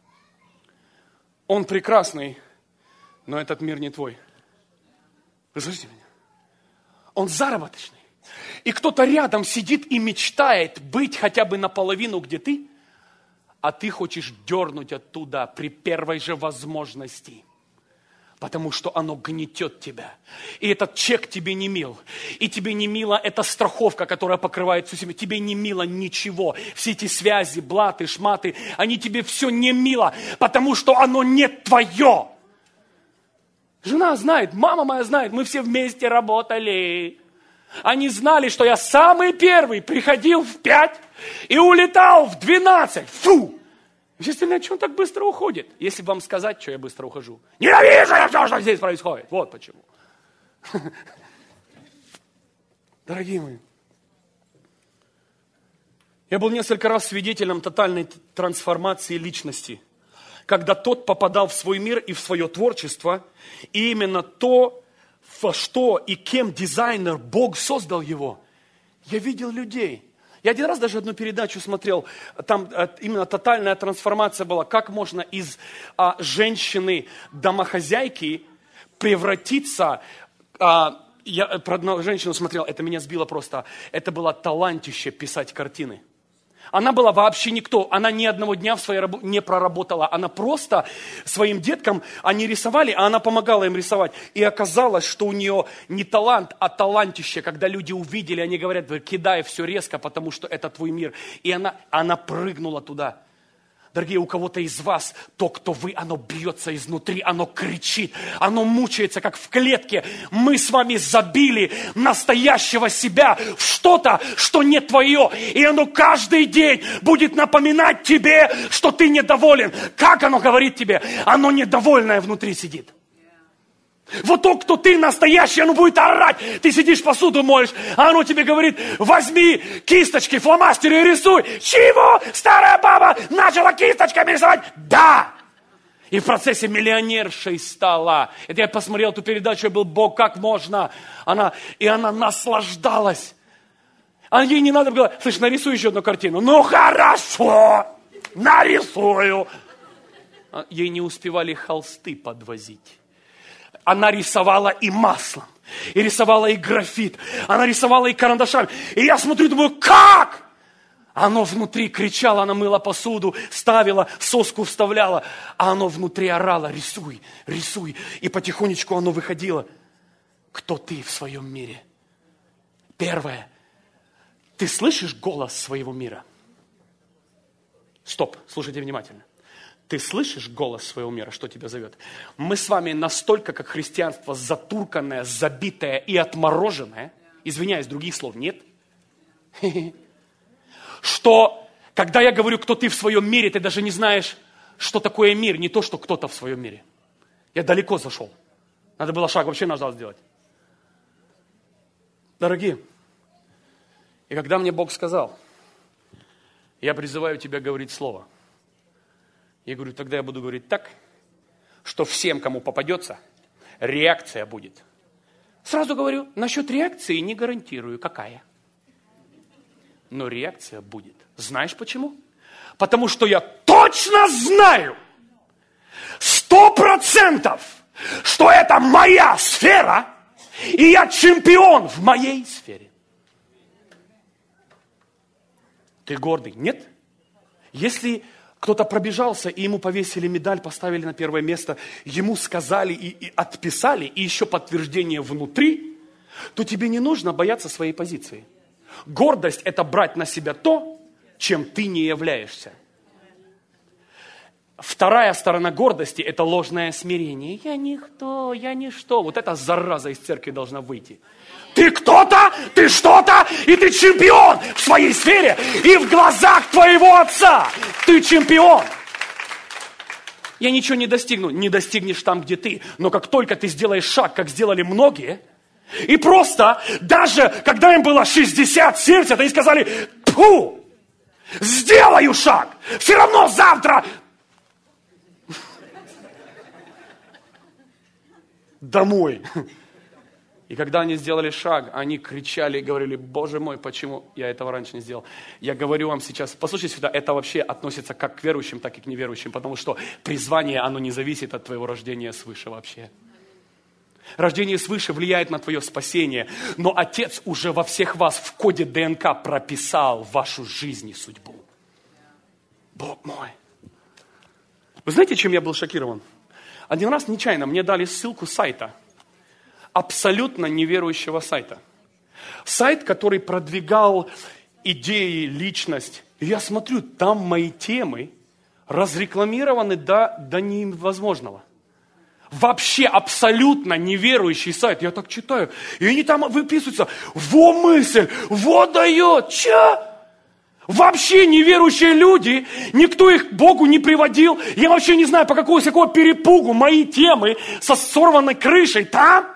он прекрасный, но этот мир не твой. Вы слышите меня? Он заработочный. И кто-то рядом сидит и мечтает быть хотя бы наполовину, где ты, а ты хочешь дернуть оттуда при первой же возможности. Потому что оно гнетет тебя. И этот чек тебе не мил. И тебе не мила эта страховка, которая покрывает всю семью. Тебе не мило ничего. Все эти связи, блаты, шматы, они тебе все не мило, потому что оно не твое. Жена знает, мама моя знает, мы все вместе работали. Они знали, что я самый первый приходил в пять и улетал в двенадцать. Фу! Все остальные, что он так быстро уходит? Если вам сказать, что я быстро ухожу. Ненавижу я все, что здесь происходит. Вот почему. Дорогие мои, я был несколько раз свидетелем тотальной трансформации личности, когда тот попадал в свой мир и в свое творчество, и именно то, во что и кем дизайнер, Бог создал его. Я видел людей. Я один раз даже одну передачу смотрел, там именно тотальная трансформация была, как можно из а, женщины-домохозяйки превратиться, а, я про одну женщину смотрел, это меня сбило просто, это было талантище писать картины. Она была вообще никто. Она ни одного дня в своей работе не проработала. Она просто своим деткам, они рисовали, а она помогала им рисовать. И оказалось, что у нее не талант, а талантище. Когда люди увидели, они говорят, кидай все резко, потому что это твой мир. И она, она прыгнула туда. Дорогие, у кого-то из вас, то, кто вы, оно бьется изнутри, оно кричит, оно мучается, как в клетке. Мы с вами забили настоящего себя в что-то, что не твое. И оно каждый день будет напоминать тебе, что ты недоволен. Как оно говорит тебе? Оно недовольное внутри сидит. Вот то, кто ты настоящий, оно будет орать. Ты сидишь, посуду моешь, а оно тебе говорит, возьми кисточки, фломастеры и рисуй. Чего? Старая баба начала кисточками рисовать? Да! И в процессе миллионершей стала. Это я посмотрел эту передачу, я был, Бог, как можно? Она, и она наслаждалась. А ей не надо было, слышь, нарисуй еще одну картину. Ну хорошо, нарисую. Ей не успевали холсты подвозить. Она рисовала и маслом, и рисовала и графит, она рисовала и карандашами. И я смотрю, думаю, как? Оно внутри кричало, она мыла посуду, ставила, соску вставляла, а оно внутри орало, рисуй, рисуй. И потихонечку оно выходило. Кто ты в своем мире? Первое. Ты слышишь голос своего мира? Стоп, слушайте внимательно. Ты слышишь голос своего мира, что тебя зовет? Мы с вами настолько, как христианство, затурканное, забитое и отмороженное, извиняюсь, других слов нет, что, когда я говорю, кто ты в своем мире, ты даже не знаешь, что такое мир, не то, что кто-то в своем мире. Я далеко зашел. Надо было шаг вообще назад сделать. Дорогие, и когда мне Бог сказал, я призываю тебя говорить слово, я говорю, тогда я буду говорить так, что всем, кому попадется, реакция будет. Сразу говорю, насчет реакции не гарантирую, какая. Но реакция будет. Знаешь почему? Потому что я точно знаю, сто процентов, что это моя сфера, и я чемпион в моей сфере. Ты гордый? Нет? Если кто-то пробежался, и ему повесили медаль, поставили на первое место, ему сказали и, и отписали, и еще подтверждение внутри, то тебе не нужно бояться своей позиции. Гордость – это брать на себя то, чем ты не являешься. Вторая сторона гордости – это ложное смирение. Я никто, я ничто. Вот эта зараза из церкви должна выйти. Ты кто-то, ты что-то, и ты чемпион в своей сфере, и в глазах твоего отца ты чемпион. Я ничего не достигну. Не достигнешь там, где ты. Но как только ты сделаешь шаг, как сделали многие, и просто, даже когда им было шестьдесят, семьдесят, они сказали, фу, сделаю шаг, все равно завтра домой. И когда они сделали шаг, они кричали и говорили, Боже мой, почему я этого раньше не сделал? Я говорю вам сейчас, послушайте сюда, это вообще относится как к верующим, так и к неверующим, потому что призвание, оно не зависит от твоего рождения свыше вообще. Рождение свыше влияет на твое спасение, но Отец уже во всех вас в коде ДНК прописал вашу жизнь и судьбу. Бог мой. Вы знаете, чем я был шокирован? Один раз нечаянно мне дали ссылку сайта, абсолютно неверующего сайта. Сайт, который продвигал идеи, личность. И я смотрю, там мои темы разрекламированы до, до невозможного. Вообще абсолютно неверующий сайт. Я так читаю. И они там выписываются. Во мысль, во дает. Че? Вообще неверующие люди, никто их к Богу не приводил. Я вообще не знаю, по какому, с какого перепугу мои темы со сорванной крышей там.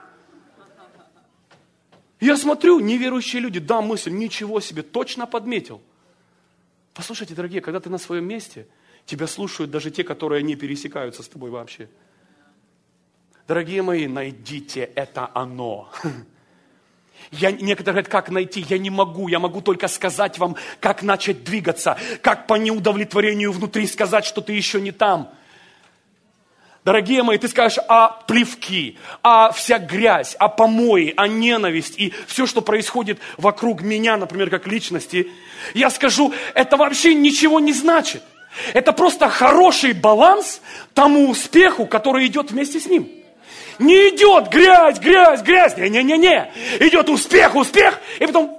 Я смотрю, неверующие люди, да, мысль, ничего себе, точно подметил. Послушайте, дорогие, когда ты на своем месте, тебя слушают даже те, которые не пересекаются с тобой вообще. Дорогие мои, найдите это оно. Я, некоторые говорят, как найти? Я не могу, я могу только сказать вам, как начать двигаться, как по неудовлетворению внутри сказать, что ты еще не там. Дорогие мои, ты скажешь о плевки, о вся грязь, о помои, о ненависть и все, что происходит вокруг меня, например, как личности. Я скажу, это вообще ничего не значит. Это просто хороший баланс тому успеху, который идет вместе с ним. Не идет грязь, грязь, грязь. Не-не-не-не. Идет успех, успех, и потом...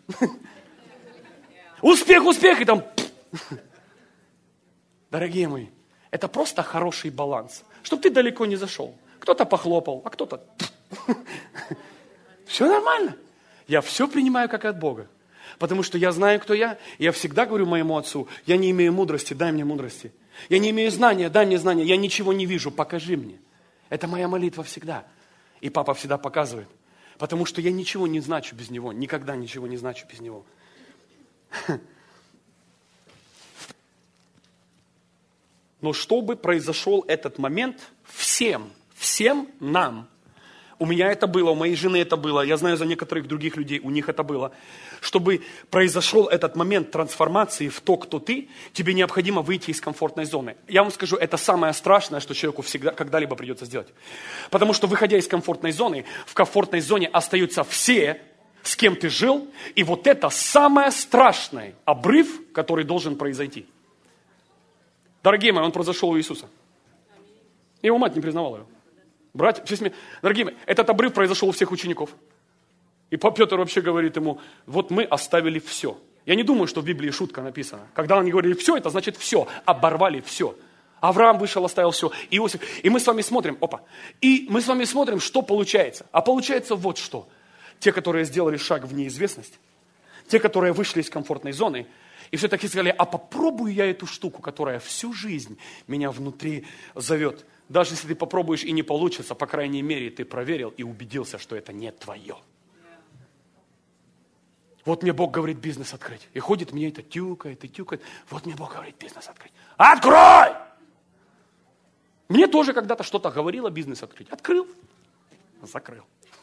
Успех, успех, и там... Дорогие мои, это просто хороший баланс. Чтобы ты далеко не зашел. Кто-то похлопал, а кто-то... Все нормально. Я все принимаю как от Бога. Потому что я знаю, кто я. Я всегда говорю моему отцу, я не имею мудрости, дай мне мудрости. Я не имею знания, дай мне знания. Я ничего не вижу, покажи мне. Это моя молитва всегда. И папа всегда показывает. Потому что я ничего не значу без него. Никогда ничего не значу без него. Но чтобы произошел этот момент, всем, всем нам, у меня это было, у моей жены это было, я знаю за некоторых других людей, у них это было, чтобы произошел этот момент трансформации в то, кто ты, тебе необходимо выйти из комфортной зоны. Я вам скажу, это самое страшное, что человеку всегда, когда-либо придется сделать. Потому что, выходя из комфортной зоны, в комфортной зоне остаются все, с кем ты жил, и вот это самый страшный обрыв, который должен произойти. Дорогие мои, он произошел у Иисуса. Его мать не признавала его. Братья, дорогие мои, этот обрыв произошел у всех учеников. И Петр вообще говорит ему, вот мы оставили все. Я не думаю, что в Библии шутка написана. Когда они говорили все, это значит все. Оборвали все. Авраам вышел, оставил все. Иосиф. И мы с вами смотрим, опа. И мы с вами смотрим, что получается. А получается вот что. Те, которые сделали шаг в неизвестность, те, которые вышли из комфортной зоны, и все-таки сказали, а попробую я эту штуку, которая всю жизнь меня внутри зовет. Даже если ты попробуешь и не получится, по крайней мере, ты проверил и убедился, что это не твое. Вот мне Бог говорит бизнес открыть. И ходит, мне это тюкает и тюкает. Вот мне Бог говорит бизнес открыть. Открой! Мне тоже когда-то что-то говорило бизнес открыть. Открыл, закрыл.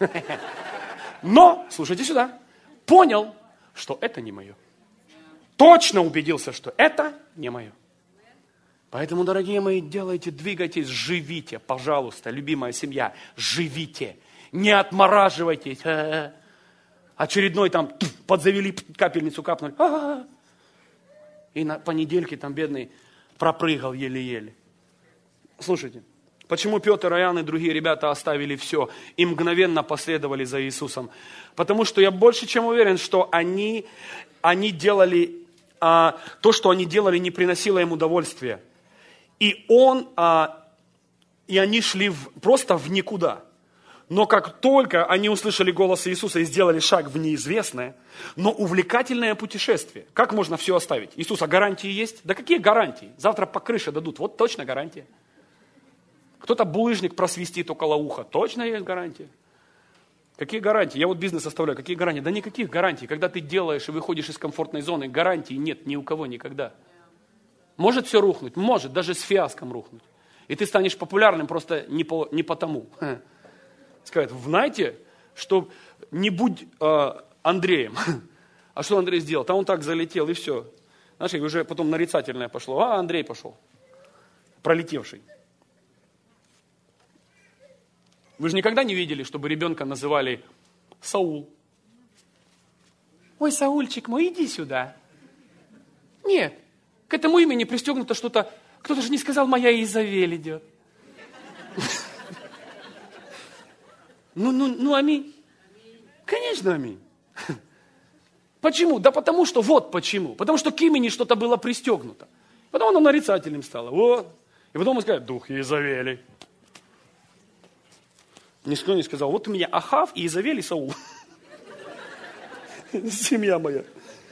Но, слушайте сюда, понял, что это не мое. Точно убедился, что это не мое. Поэтому, дорогие мои, делайте, двигайтесь, живите, пожалуйста, любимая семья, живите. Не отмораживайтесь. Очередной там подзавели, капельницу капнули. А-а-а. И на понедельке там бедный пропрыгал еле-еле. Слушайте, почему Петр, Иоанн и другие ребята оставили все и мгновенно последовали за Иисусом? Потому что я больше чем уверен, что они, они делали, а, то, что они делали, не приносило им удовольствия. И он, а, и они шли в, просто в никуда. Но как только они услышали голос Иисуса и сделали шаг в неизвестное, но увлекательное путешествие, как можно все оставить? Иисуса, гарантии есть? Да какие гарантии? Завтра по крыше дадут, вот точно гарантия. Кто-то булыжник просвистит около уха, точно есть гарантия. Какие гарантии? Я вот бизнес оставляю, какие гарантии? Да никаких гарантий. Когда ты делаешь и выходишь из комфортной зоны, гарантий нет ни у кого никогда. Может все рухнуть? Может, даже с фиаском рухнуть. И ты станешь популярным просто не, по, не потому. Сказать, знаете, что не будь э, Андреем. А что Андрей сделал? Там он так залетел и все. Знаешь, уже потом нарицательное пошло. А, Андрей пошел. Пролетевший. Вы же никогда не видели, чтобы ребенка называли Саул? Ой, Саульчик мой, иди сюда. Нет, к этому имени пристегнуто что-то. Кто-то же не сказал, моя Изавель идет. Ну, ну, ну, аминь. Конечно, аминь. Почему? Да потому что, вот почему. Потому что к имени что-то было пристегнуто. Потом оно нарицательным стало. Вот. И потом он сказал, дух Изавели. Никто не сказал, вот у меня Ахав, и Изавель, и Саул. Семья моя.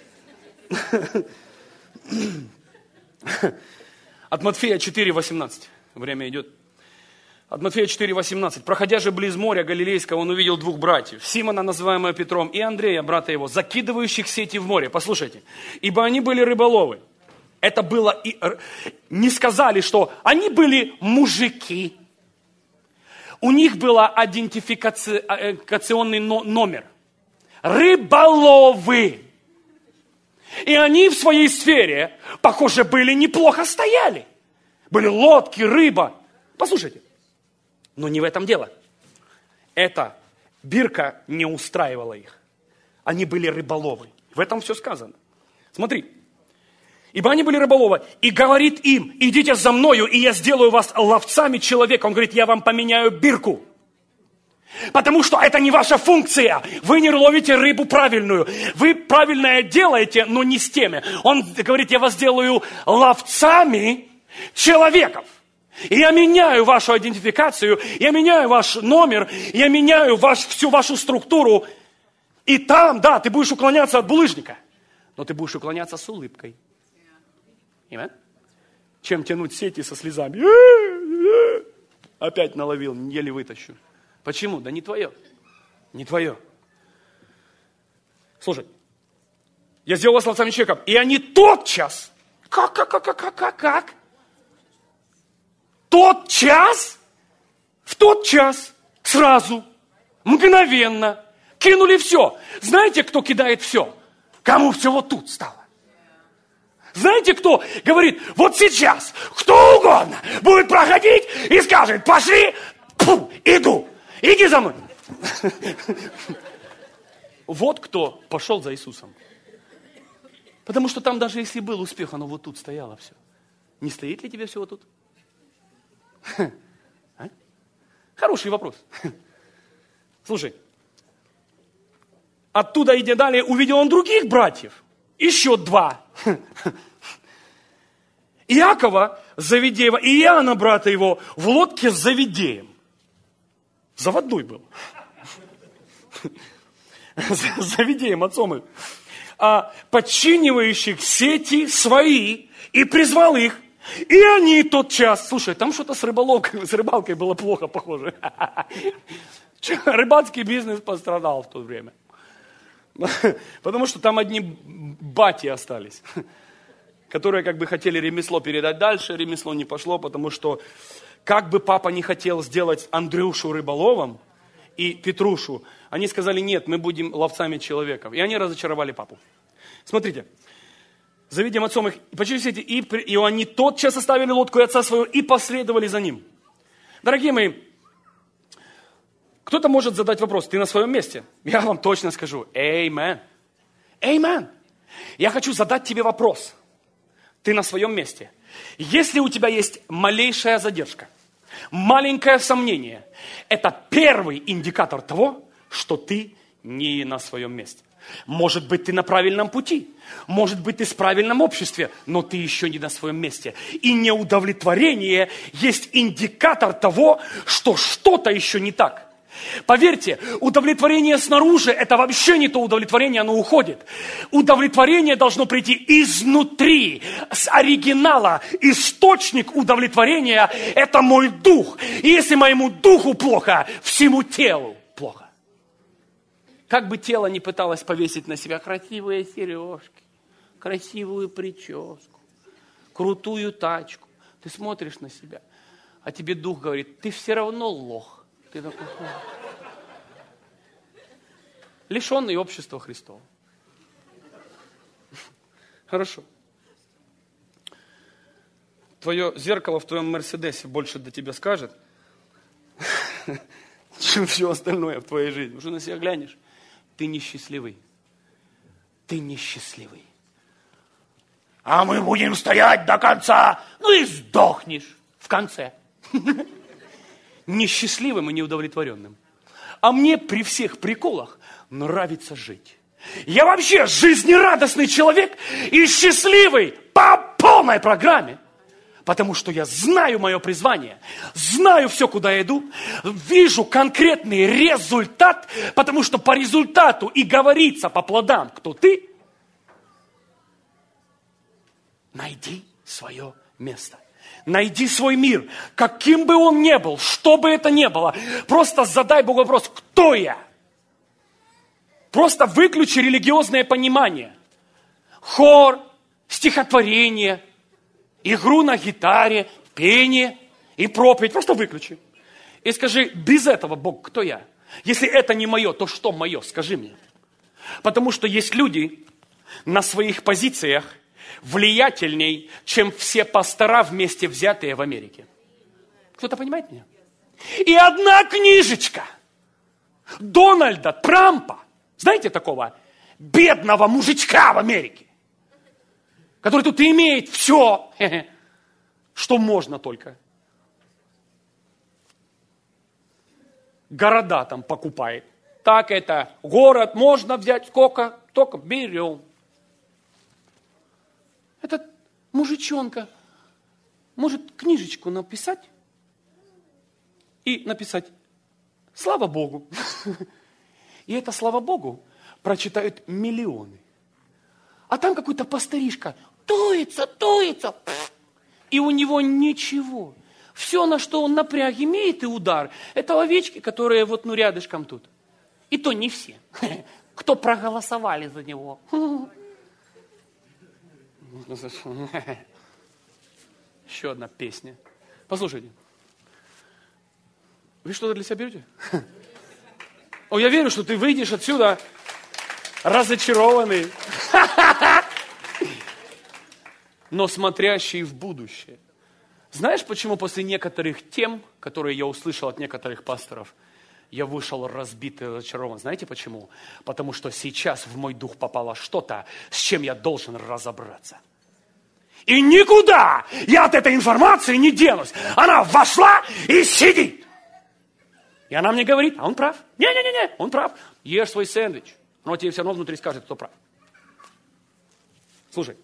От Матфея четыре восемнадцать. Время идет. От Матфея четыре восемнадцать. Проходя же близ моря Галилейского, он увидел двух братьев. Симона, называемого Петром, и Андрея, брата его, закидывающих сети в море. Послушайте. Ибо они были рыболовы. Это было... И... Не сказали, что они были мужики. У них был идентификационный номер. Рыболовы. И они в своей сфере, похоже, были неплохо стояли. Были лодки, рыба. Послушайте, но не в этом дело. Эта бирка не устраивала их. Они были рыболовы. В этом все сказано. Смотри. Ибо они были рыболовы. И говорит им, идите за мною, и я сделаю вас ловцами человека. Он говорит, я вам поменяю бирку. Потому что это не ваша функция. Вы не ловите рыбу правильную. Вы правильное делаете, но не с теми. Он говорит, я вас сделаю ловцами человеков. И я меняю вашу идентификацию, я меняю ваш номер, я меняю ваш, всю вашу структуру. И там, да, ты будешь уклоняться от булыжника, но ты будешь уклоняться с улыбкой. Amen? Чем тянуть сети со слезами. Опять наловил, еле вытащу. Почему? Да не твое. Не твое. Слушай, я сделал вас ловцами человеком, и они тотчас, как, как, как, как, как, как? Тот час, в тот час, сразу, мгновенно, кинули все. Знаете, кто кидает все? Кому все вот тут стало? Знаете, кто говорит, вот сейчас, кто угодно будет проходить и скажет, пошли, пфу, иду, иди за мной. Вот кто пошел за Иисусом. Потому что там даже если был успех, оно вот тут стояло все. Не стоит ли тебе все вот тут? А? Хороший вопрос. Слушай, оттуда идя далее, увидел он других братьев. Еще два. Иакова, Завидеева, и Иоанна, брата его, в лодке с Завидеем. Заводной был. Завидеем, отцом их. А подчинивающих сети свои, и призвал их. И они тот час, слушай, там что-то с рыболовкой, с рыбалкой было плохо, похоже. Рыбацкий бизнес пострадал в то время. Потому что там одни бати остались, которые как бы хотели ремесло передать дальше, ремесло не пошло, потому что как бы папа не хотел сделать Андрюшу рыболовом и Петрушу, они сказали, нет, мы будем ловцами человеков. И они разочаровали папу. Смотрите. Завидим отцом их, почти все эти, и, и они тотчас оставили лодку и отца своего и последовали за ним. Дорогие мои, кто-то может задать вопрос, ты на своем месте? Я вам точно скажу, amen. Amen. Я хочу задать тебе вопрос. Ты на своем месте. Если у тебя есть малейшая задержка, маленькое сомнение, это первый индикатор того, что ты не на своем месте. Может быть, ты на правильном пути. Может быть, ты в правильном обществе, но ты еще не на своем месте. И неудовлетворение есть индикатор того, что что-то еще не так. Поверьте, удовлетворение снаружи, это вообще не то удовлетворение, оно уходит. Удовлетворение должно прийти изнутри, с оригинала. Источник удовлетворения – это мой дух. И если моему духу плохо, всему телу плохо. Как бы тело не пыталось повесить на себя красивые сережки, красивую прическу, крутую тачку. Ты смотришь на себя, а тебе дух говорит, ты все равно лох. Ты такой, лишенный общества Христова. Хорошо. Твое зеркало в твоем Мерседесе больше до тебя скажет, чем все остальное в твоей жизни. Потому что на себя глянешь. Ты несчастливый. Ты несчастливый. А мы будем стоять до конца. Ну и сдохнешь в конце. Несчастливым и неудовлетворенным. А мне при всех приколах нравится жить. Я вообще жизнерадостный человек и счастливый по полной программе. Потому что я знаю мое призвание, знаю все, куда я иду, вижу конкретный результат, потому что по результату и говорится по плодам, кто ты. Найди свое место. Найди свой мир, каким бы он ни был, что бы это ни было. Просто задай Богу вопрос, кто я? Просто выключи религиозное понимание. Хор, стихотворение, игру на гитаре, пение и проповедь. Просто выключи. И скажи, без этого, Бог, кто я? Если это не мое, то что мое? Скажи мне. Потому что есть люди на своих позициях влиятельней, чем все пастора вместе взятые в Америке. Кто-то понимает меня? И одна книжечка Дональда Трампа, знаете такого бедного мужичка в Америке, который тут имеет все, что можно только. Города там покупает. Так это, город можно взять сколько, только берем. Этот мужичонка может книжечку написать и написать «Слава Богу». И это «Слава Богу» прочитают миллионы. А там какой-то пастыришка туется, туется, и у него ничего. Все, на что он напряг имеет и удар, это овечки, которые вот ну рядышком тут. И то не все. Кто проголосовали за него. Еще одна песня. Послушайте. Вы что-то для себя берете? О, я верю, что ты выйдешь отсюда разочарованный, но смотрящий в будущее. Знаешь, почему после некоторых тем, которые я услышал от некоторых пасторов, я вышел разбитый и разочарован? Знаете почему? Потому что сейчас в мой дух попало что-то, с чем я должен разобраться. И никуда я от этой информации не денусь. Она вошла и сидит. И она мне говорит, а он прав. Не-не-не, он прав. Ешь свой сэндвич. Но тебе все равно внутри скажет, кто прав. Слушай.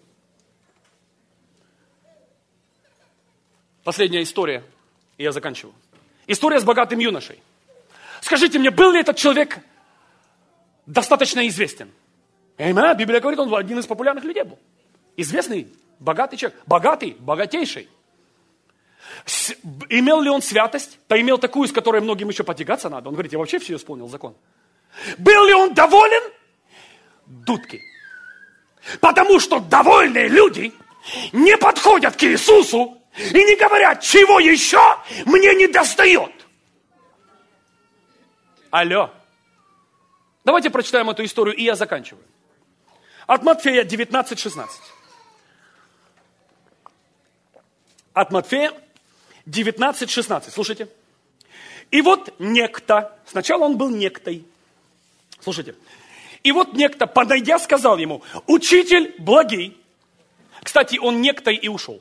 Последняя история, и я заканчиваю. История с богатым юношей. Скажите мне, был ли этот человек достаточно известен? Аминь. Библия говорит, он один из популярных людей был. Известный, богатый человек. Богатый, богатейший. С, имел ли он святость? Да имел такую, с которой многим еще потягаться надо. Он говорит, я вообще все исполнил закон. Был ли он доволен? Дудки. Потому что довольные люди не подходят к Иисусу и не говорят, чего еще мне не достает. Алло. Давайте прочитаем эту историю, и я заканчиваю. От Матфея девятнадцать шестнадцать. От Матфея девятнадцать шестнадцать. Слушайте. И вот некто, сначала он был нектой. Слушайте. И вот некто, подойдя, сказал ему, учитель благий. Кстати, он нектой и ушел.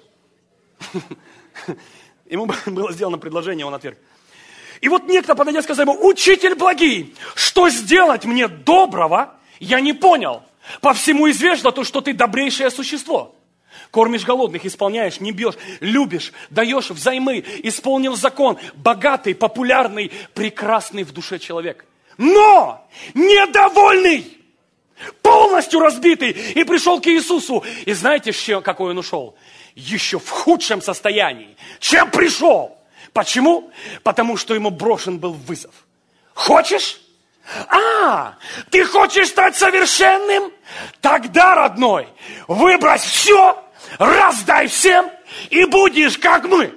Ему было сделано предложение, он отверг. И вот некто, подойдя, сказал ему, учитель благий, что сделать мне доброго, я не понял. По всему известно то, что ты добрейшее существо. Кормишь голодных, исполняешь, не бьешь, любишь, даешь взаймы, исполнил закон, богатый, популярный, прекрасный в душе человек. Но недовольный, полностью разбитый, и пришел к Иисусу. И знаете, какой он ушел? Еще в худшем состоянии, чем пришел. Почему? Потому что ему брошен был вызов. Хочешь? А, ты хочешь стать совершенным? Тогда, родной, выбрось все, раздай всем, и будешь как мы.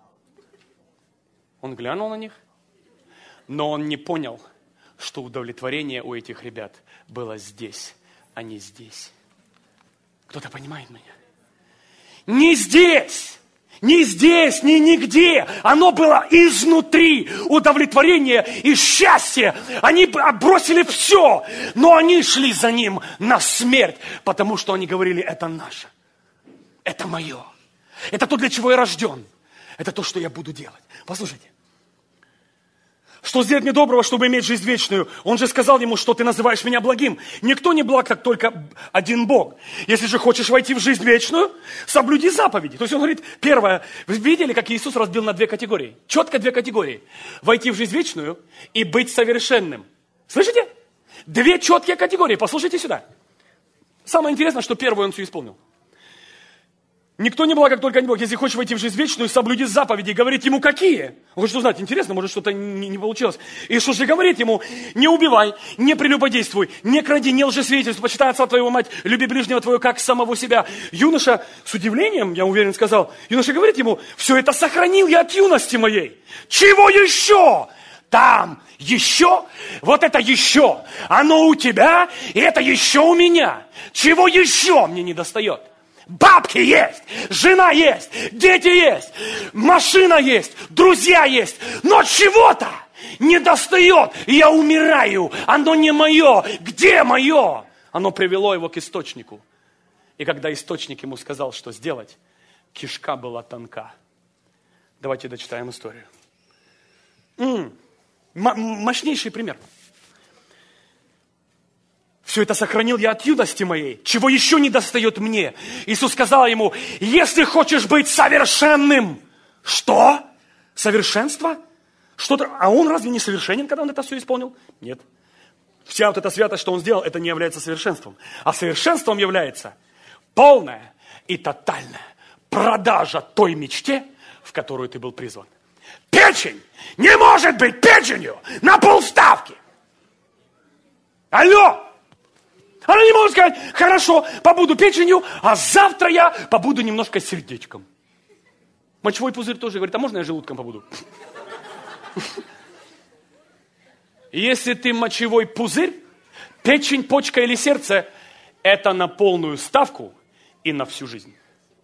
Он глянул на них, но он не понял, что удовлетворение у этих ребят было здесь, а не здесь. Кто-то понимает меня? Не здесь, не здесь, ни нигде. Оно было изнутри. Удовлетворение и счастье. Они бросили все, но они шли за ним на смерть, потому что они говорили, это наше, это мое, это то, для чего я рожден, это то, что я буду делать. Послушайте. Что сделать мне доброго, чтобы иметь жизнь вечную? Он же сказал ему, что ты называешь меня благим. Никто не благ, как только один Бог. Если же хочешь войти в жизнь вечную, соблюди заповеди. То есть он говорит, первое, вы видели, как Иисус разбил на две категории? Четко две категории. Войти в жизнь вечную и быть совершенным. Слышите? Две четкие категории. Послушайте сюда. Самое интересное, что первую он все исполнил. Никто не благ, как только один Бог. Если хочешь войти в жизнь вечную, соблюди заповеди. Говорит ему, какие? Он хочет узнать, интересно, может, что-то не, не получилось. Иисус же говорит ему, не убивай, не прелюбодействуй, не кради, не лжесвидетельствуй, почитай отца твоего, мать, люби ближнего твоего, как самого себя. Юноша с удивлением, я уверен, сказал, юноша говорит ему, все это сохранил я от юности моей. Чего еще? Там еще, вот это еще, оно у тебя, и это еще у меня. Чего еще мне не достает? бабки есть, жена есть, дети есть, машина есть, друзья есть, но чего-то не достает, и я умираю, оно не мое, где мое? Оно привело его к источнику. И когда источник ему сказал, что сделать, кишка была тонка. Давайте дочитаем историю. М-м, м- мощнейший пример. Все это сохранил я от юности моей, чего еще не достает мне. Иисус сказал ему, если хочешь быть совершенным. Что? Совершенство? Что-то... А он разве не совершенен, когда он это все исполнил? Нет. Вся вот эта святость, что он сделал, это не является совершенством. А совершенством является полная и тотальная продажа той мечте, в которую ты был призван. Печень не может быть печенью на полставки. Алло! Она не может сказать, хорошо, побуду печенью, а завтра я побуду немножко сердечком. Мочевой пузырь тоже говорит, а можно я желудком побуду? Если ты мочевой пузырь, печень, почка или сердце, это на полную ставку и на всю жизнь.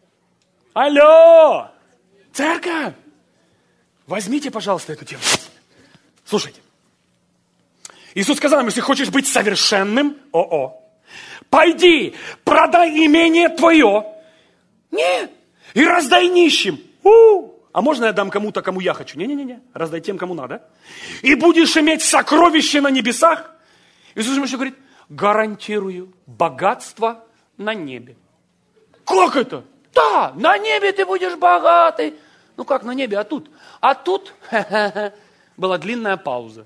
Алло! Церковь! Возьмите, пожалуйста, эту тему. Слушайте. Иисус сказал им, если хочешь быть совершенным, о-о, пойди, продай имение твое. Нет. И раздай нищим. У-у. А можно я дам кому-то, кому я хочу? Не-не-не, раздай тем, кому надо. И будешь иметь сокровище на небесах. Иисус ему еще говорит, гарантирую богатство на небе. Как это? Да, на небе ты будешь богатый. Ну как на небе, а тут? А тут была длинная пауза.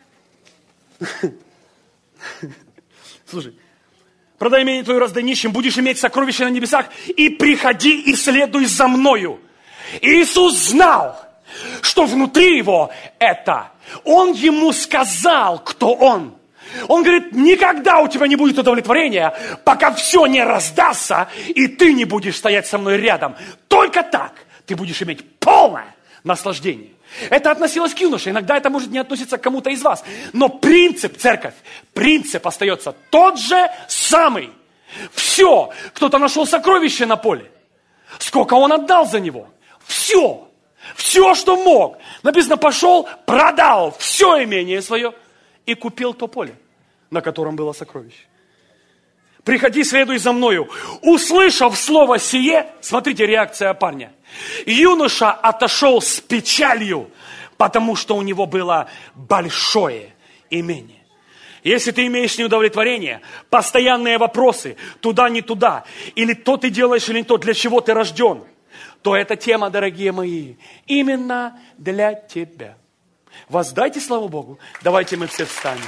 Слушай, продай имение твое, раздай нищим, будешь иметь сокровища на небесах, и приходи и следуй за мною. Иисус знал, что внутри его это. Он ему сказал, кто он. Он говорит, никогда у тебя не будет удовлетворения, пока все не раздастся, и ты не будешь стоять со мной рядом. Только так ты будешь иметь полное наслаждение. Это относилось к юноше. Иногда это может не относиться к кому-то из вас. Но принцип, церковь, принцип остается тот же самый. Все. Кто-то нашел сокровище на поле. Сколько он отдал за него? Все. Все, что мог. Написано, пошел, продал все имение свое и купил то поле, на котором было сокровище. Приходи, следуй за мною. Услышав слово сие, смотрите, реакция парня. Юноша отошел с печалью, потому что у него было большое имение. Если ты имеешь неудовлетворение, постоянные вопросы, туда, не туда, или то ты делаешь, или не то, для чего ты рожден, то эта тема, дорогие мои, именно для тебя. Воздайте славу Богу. Давайте мы все встанем.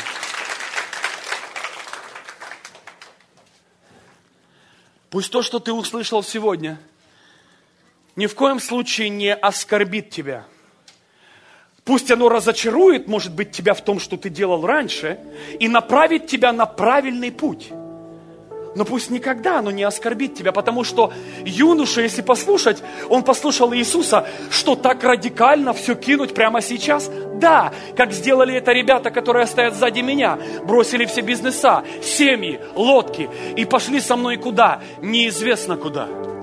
Пусть то, что ты услышал сегодня, ни в коем случае не оскорбит тебя. Пусть оно разочарует, может быть, тебя в том, что ты делал раньше, и направит тебя на правильный путь. Но пусть никогда оно не оскорбит тебя, потому что юноша, если послушать, он послушал Иисуса, что так радикально все кинуть прямо сейчас. Да, как сделали это ребята, которые стоят сзади меня, бросили все бизнеса, семьи, лодки и пошли со мной куда? Неизвестно куда.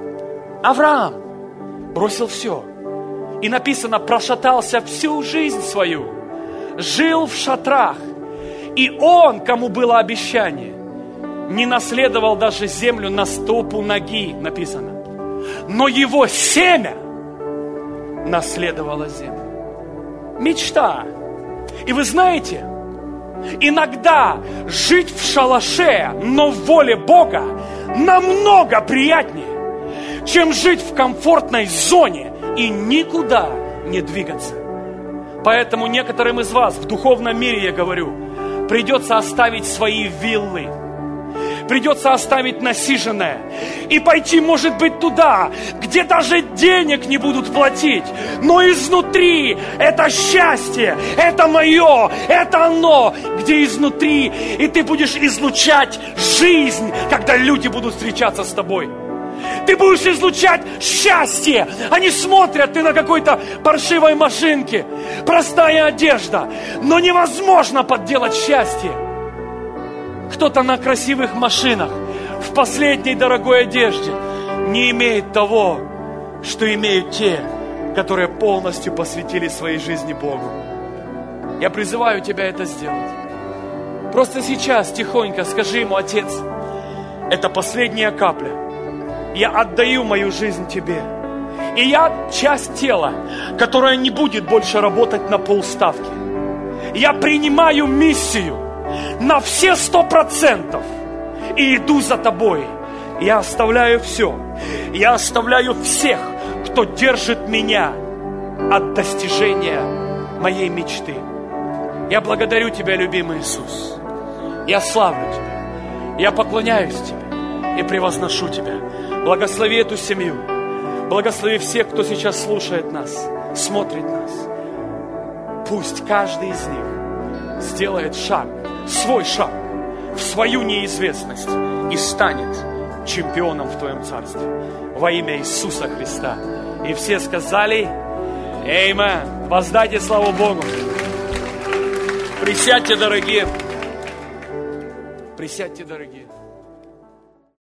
Авраам бросил все. И написано, прошатался всю жизнь свою, жил в шатрах. И он, кому было обещание, не наследовал даже землю на стопу ноги, написано. Но его семя наследовало землю. Мечта. И вы знаете, иногда жить в шалаше, но в воле Бога, намного приятнее, чем жить в комфортной зоне и никуда не двигаться. Поэтому некоторым из вас в духовном мире, я говорю, придется оставить свои виллы, придется оставить насиженное и пойти, может быть, туда, где даже денег не будут платить, но изнутри это счастье, это мое, это оно, где изнутри, и ты будешь излучать жизнь, когда люди будут встречаться с тобой. Ты будешь излучать счастье. Они смотрят, ты на какой-то паршивой машинке, простая одежда, но невозможно подделать счастье. Кто-то на красивых машинах, в последней дорогой одежде, не имеет того, что имеют те, которые полностью посвятили своей жизни Богу. Я призываю тебя это сделать. Просто сейчас тихонько скажи ему: Отец, это последняя капля. Я отдаю мою жизнь тебе. И я часть тела, которая не будет больше работать на полставки. Я принимаю миссию на все сто процентов и иду за тобой. Я оставляю все. Я оставляю всех, кто держит меня от достижения моей мечты. Я благодарю Тебя, любимый Иисус. Я славлю Тебя. Я поклоняюсь Тебе и превозношу Тебя. Благослови эту семью. Благослови всех, кто сейчас слушает нас, смотрит нас. Пусть каждый из них сделает шаг, свой шаг в свою неизвестность и станет чемпионом в Твоем Царстве. Во имя Иисуса Христа. И все сказали: Аминь. Воздайте славу Богу. Присядьте, дорогие. Присядьте, дорогие.